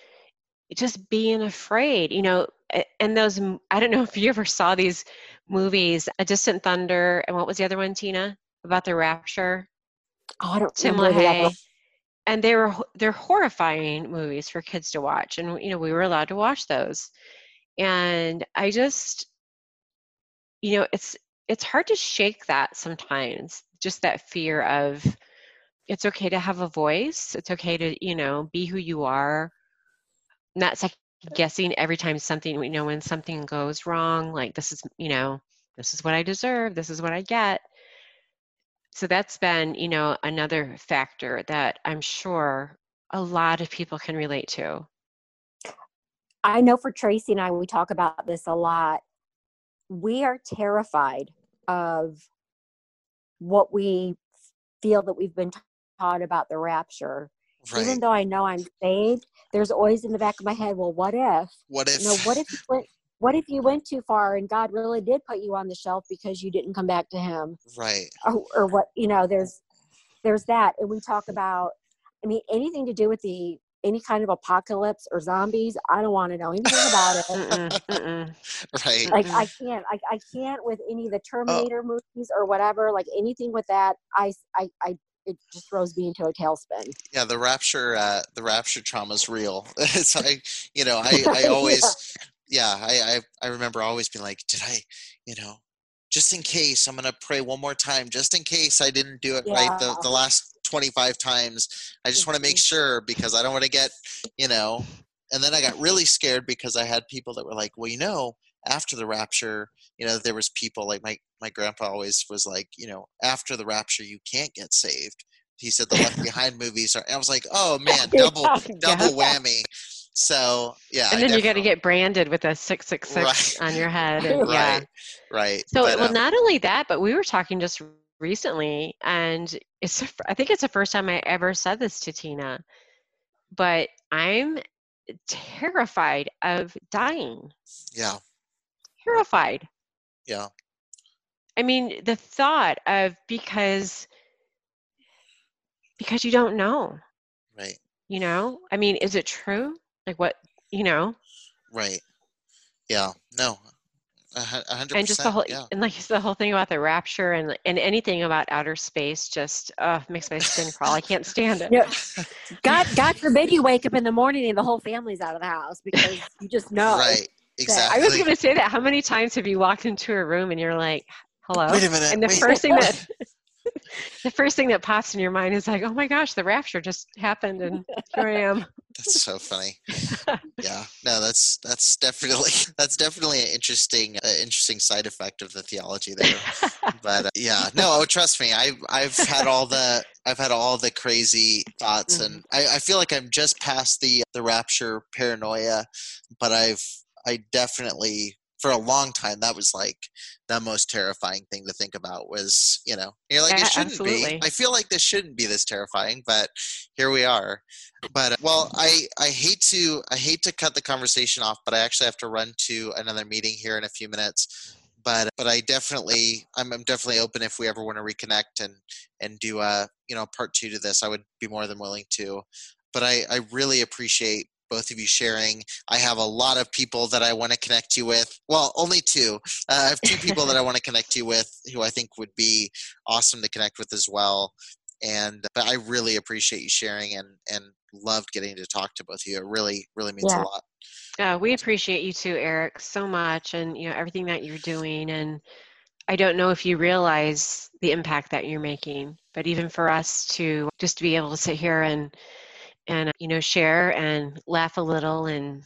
afraid, and those, I don't know if you ever saw these movies, A Distant Thunder, and what was the other one, Tina, about the rapture? Oh, I don't Tim remember LaHaye. And they're horrifying movies for kids to watch, and we were allowed to watch those. And I just, it's hard to shake that sometimes, just that fear of it's okay to have a voice, it's okay to be who you are, not second guessing every time something, when something goes wrong, this is what I deserve, this is what I get. So that's been, another factor that I'm sure a lot of people can relate to. I know for Tracy and I, we talk about this a lot. We are terrified of what we feel that we've been taught about the rapture. Right. Even though I know I'm saved, there's always in the back of my head, well, what if? What if you went too far and God really did put you on the shelf because you didn't come back to him? Right. Or what, there's that. And we talk about, anything to do with any kind of apocalypse or zombies, I don't want to know anything about it. Right. I can't with any of the Terminator movies or whatever, anything with that, it just throws me into a tailspin. Yeah, the rapture trauma is real. It's I always, I remember always being like, did I, just in case, I'm gonna pray one more time, just in case I didn't do it right the last 25 times. I just want to make sure because I don't want to get, And then I got really scared because I had people that were like, well, after the rapture, there was people like my grandpa always was like, after the rapture, you can't get saved. He said the Left Behind movies are, and I was like, oh man, double whammy. So yeah. And then you got to get branded with a 666 on your head. And, Right. So, not only that, but we were talking just recently, and I think it's the first time I ever said this to Tina, but I'm terrified of dying. Yeah. terrified. Yeah. I mean, the thought of because you don't know, Right. I mean, is it true? Like what, Right. Yeah. No. 100%. and just the whole, Yeah. and like the whole thing about the rapture and anything about outer space just makes my skin crawl. I can't stand it. God forbid you wake up in the morning and the whole family's out of the house because you just know. Right. Exactly. I was going to say that. How many times have you walked into a room and you're like, hello? Wait a minute. And the first thing that pops in your mind is like, oh my gosh, the rapture just happened and here I am. That's so funny. Yeah. No, that's definitely an interesting side effect of the theology there. But yeah, no, trust me, I've had all the crazy thoughts, and I feel like I'm just past the rapture paranoia, but I definitely, for a long time, that was like the most terrifying thing to think about was, you're like, it shouldn't absolutely. be. I feel like this shouldn't be this terrifying, but here we are. But well, I hate to cut the conversation off, but I actually have to run to another meeting here in a few minutes. But I'm definitely open if we ever want to reconnect and do a part 2 to this. I would be more than willing to. But I really appreciate both of you sharing. I have a lot of people that I want to connect you with. Well, only 2. I have 2 people that I want to connect you with who I think would be awesome to connect with as well. But I really appreciate you sharing and loved getting to talk to both of you. It really, really means a lot. We appreciate you too, Eric, so much, and everything that you're doing. And I don't know if you realize the impact that you're making, but even for us to just be able to sit here and share and laugh a little and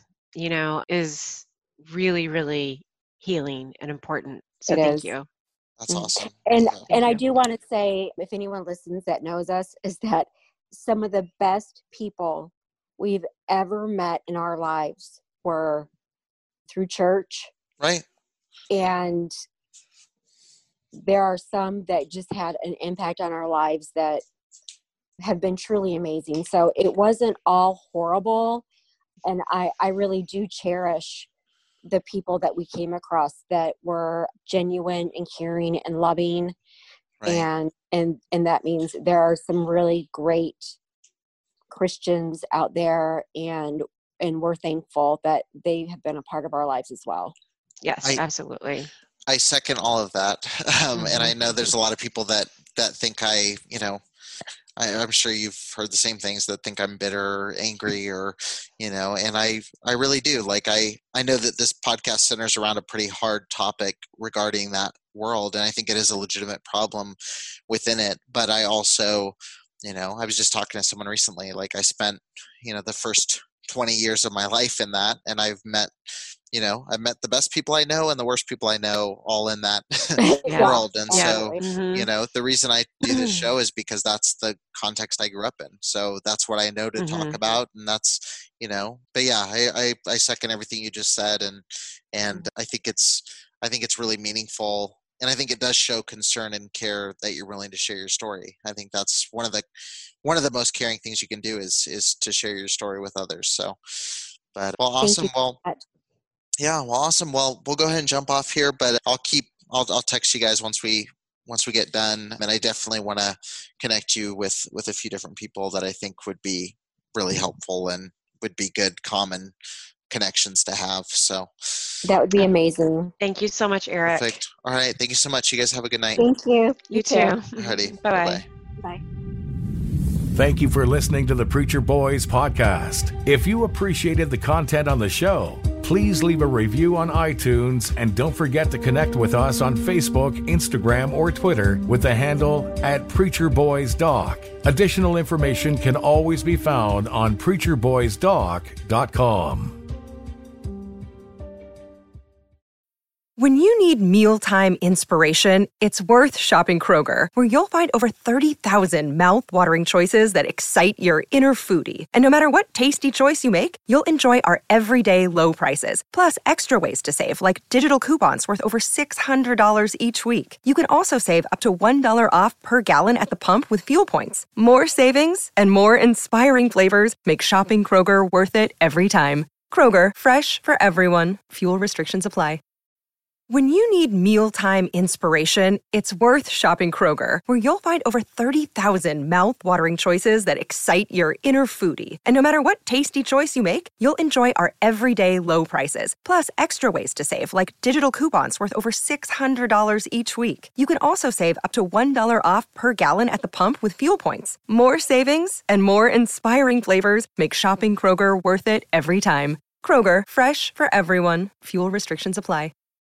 is really, really healing and important. So thank you. That's awesome. And I do want to say, if anyone listens that knows us, is that some of the best people we've ever met in our lives were through church. Right. And there are some that just had an impact on our lives that have been truly amazing. So it wasn't all horrible. And I really do cherish the people that we came across that were genuine and caring and loving. Right. And that means there are some really great Christians out there, and we're thankful that they have been a part of our lives as well. Yes, absolutely. I second all of that. And I know there's a lot of people that think I'm sure you've heard the same things, that think I'm bitter or angry or, and I really do. Like, I know that this podcast centers around a pretty hard topic regarding that world. And I think it is a legitimate problem within it. But I also, I was just talking to someone recently, like I spent, the first 20 years of my life in that. And I've met the best people I know and the worst people I know all in that world. And so, the reason I do this show is because that's the context I grew up in. So that's what I know to talk about. And that's, but yeah, I second everything you just said. And I think it's really meaningful. And I think it does show concern and care that you're willing to share your story. I think that's one of the most caring things you can do is to share your story with others. So, but well, awesome. Well, yeah, well, awesome. Well, we'll go ahead and jump off here, but I'll text you guys once we get done. And I definitely want to connect you with a few different people that I think would be really helpful and would be good common connections to have. So that would be amazing. Thank you so much, Eric. Perfect. All right. Thank you so much. You guys have a good night. Thank you. You too. Alrighty. Bye-bye. Bye. Thank you for listening to the Preacher Boys podcast. If you appreciated the content on the show, please leave a review on iTunes, and don't forget to connect with us on Facebook, Instagram, or Twitter with the handle @PreacherBoysDoc. Additional information can always be found on PreacherBoysDoc.com. When you need mealtime inspiration, it's worth shopping Kroger, where you'll find over 30,000 mouth-watering choices that excite your inner foodie. And no matter what tasty choice you make, you'll enjoy our everyday low prices, plus extra ways to save, like digital coupons worth over $600 each week. You can also save up to $1 off per gallon at the pump with fuel points. More savings and more inspiring flavors make shopping Kroger worth it every time. Kroger, fresh for everyone. Fuel restrictions apply. When you need mealtime inspiration, it's worth shopping Kroger, where you'll find over 30,000 mouth-watering choices that excite your inner foodie. And no matter what tasty choice you make, you'll enjoy our everyday low prices, plus extra ways to save, like digital coupons worth over $600 each week. You can also save up to $1 off per gallon at the pump with fuel points. More savings and more inspiring flavors make shopping Kroger worth it every time. Kroger, fresh for everyone. Fuel restrictions apply.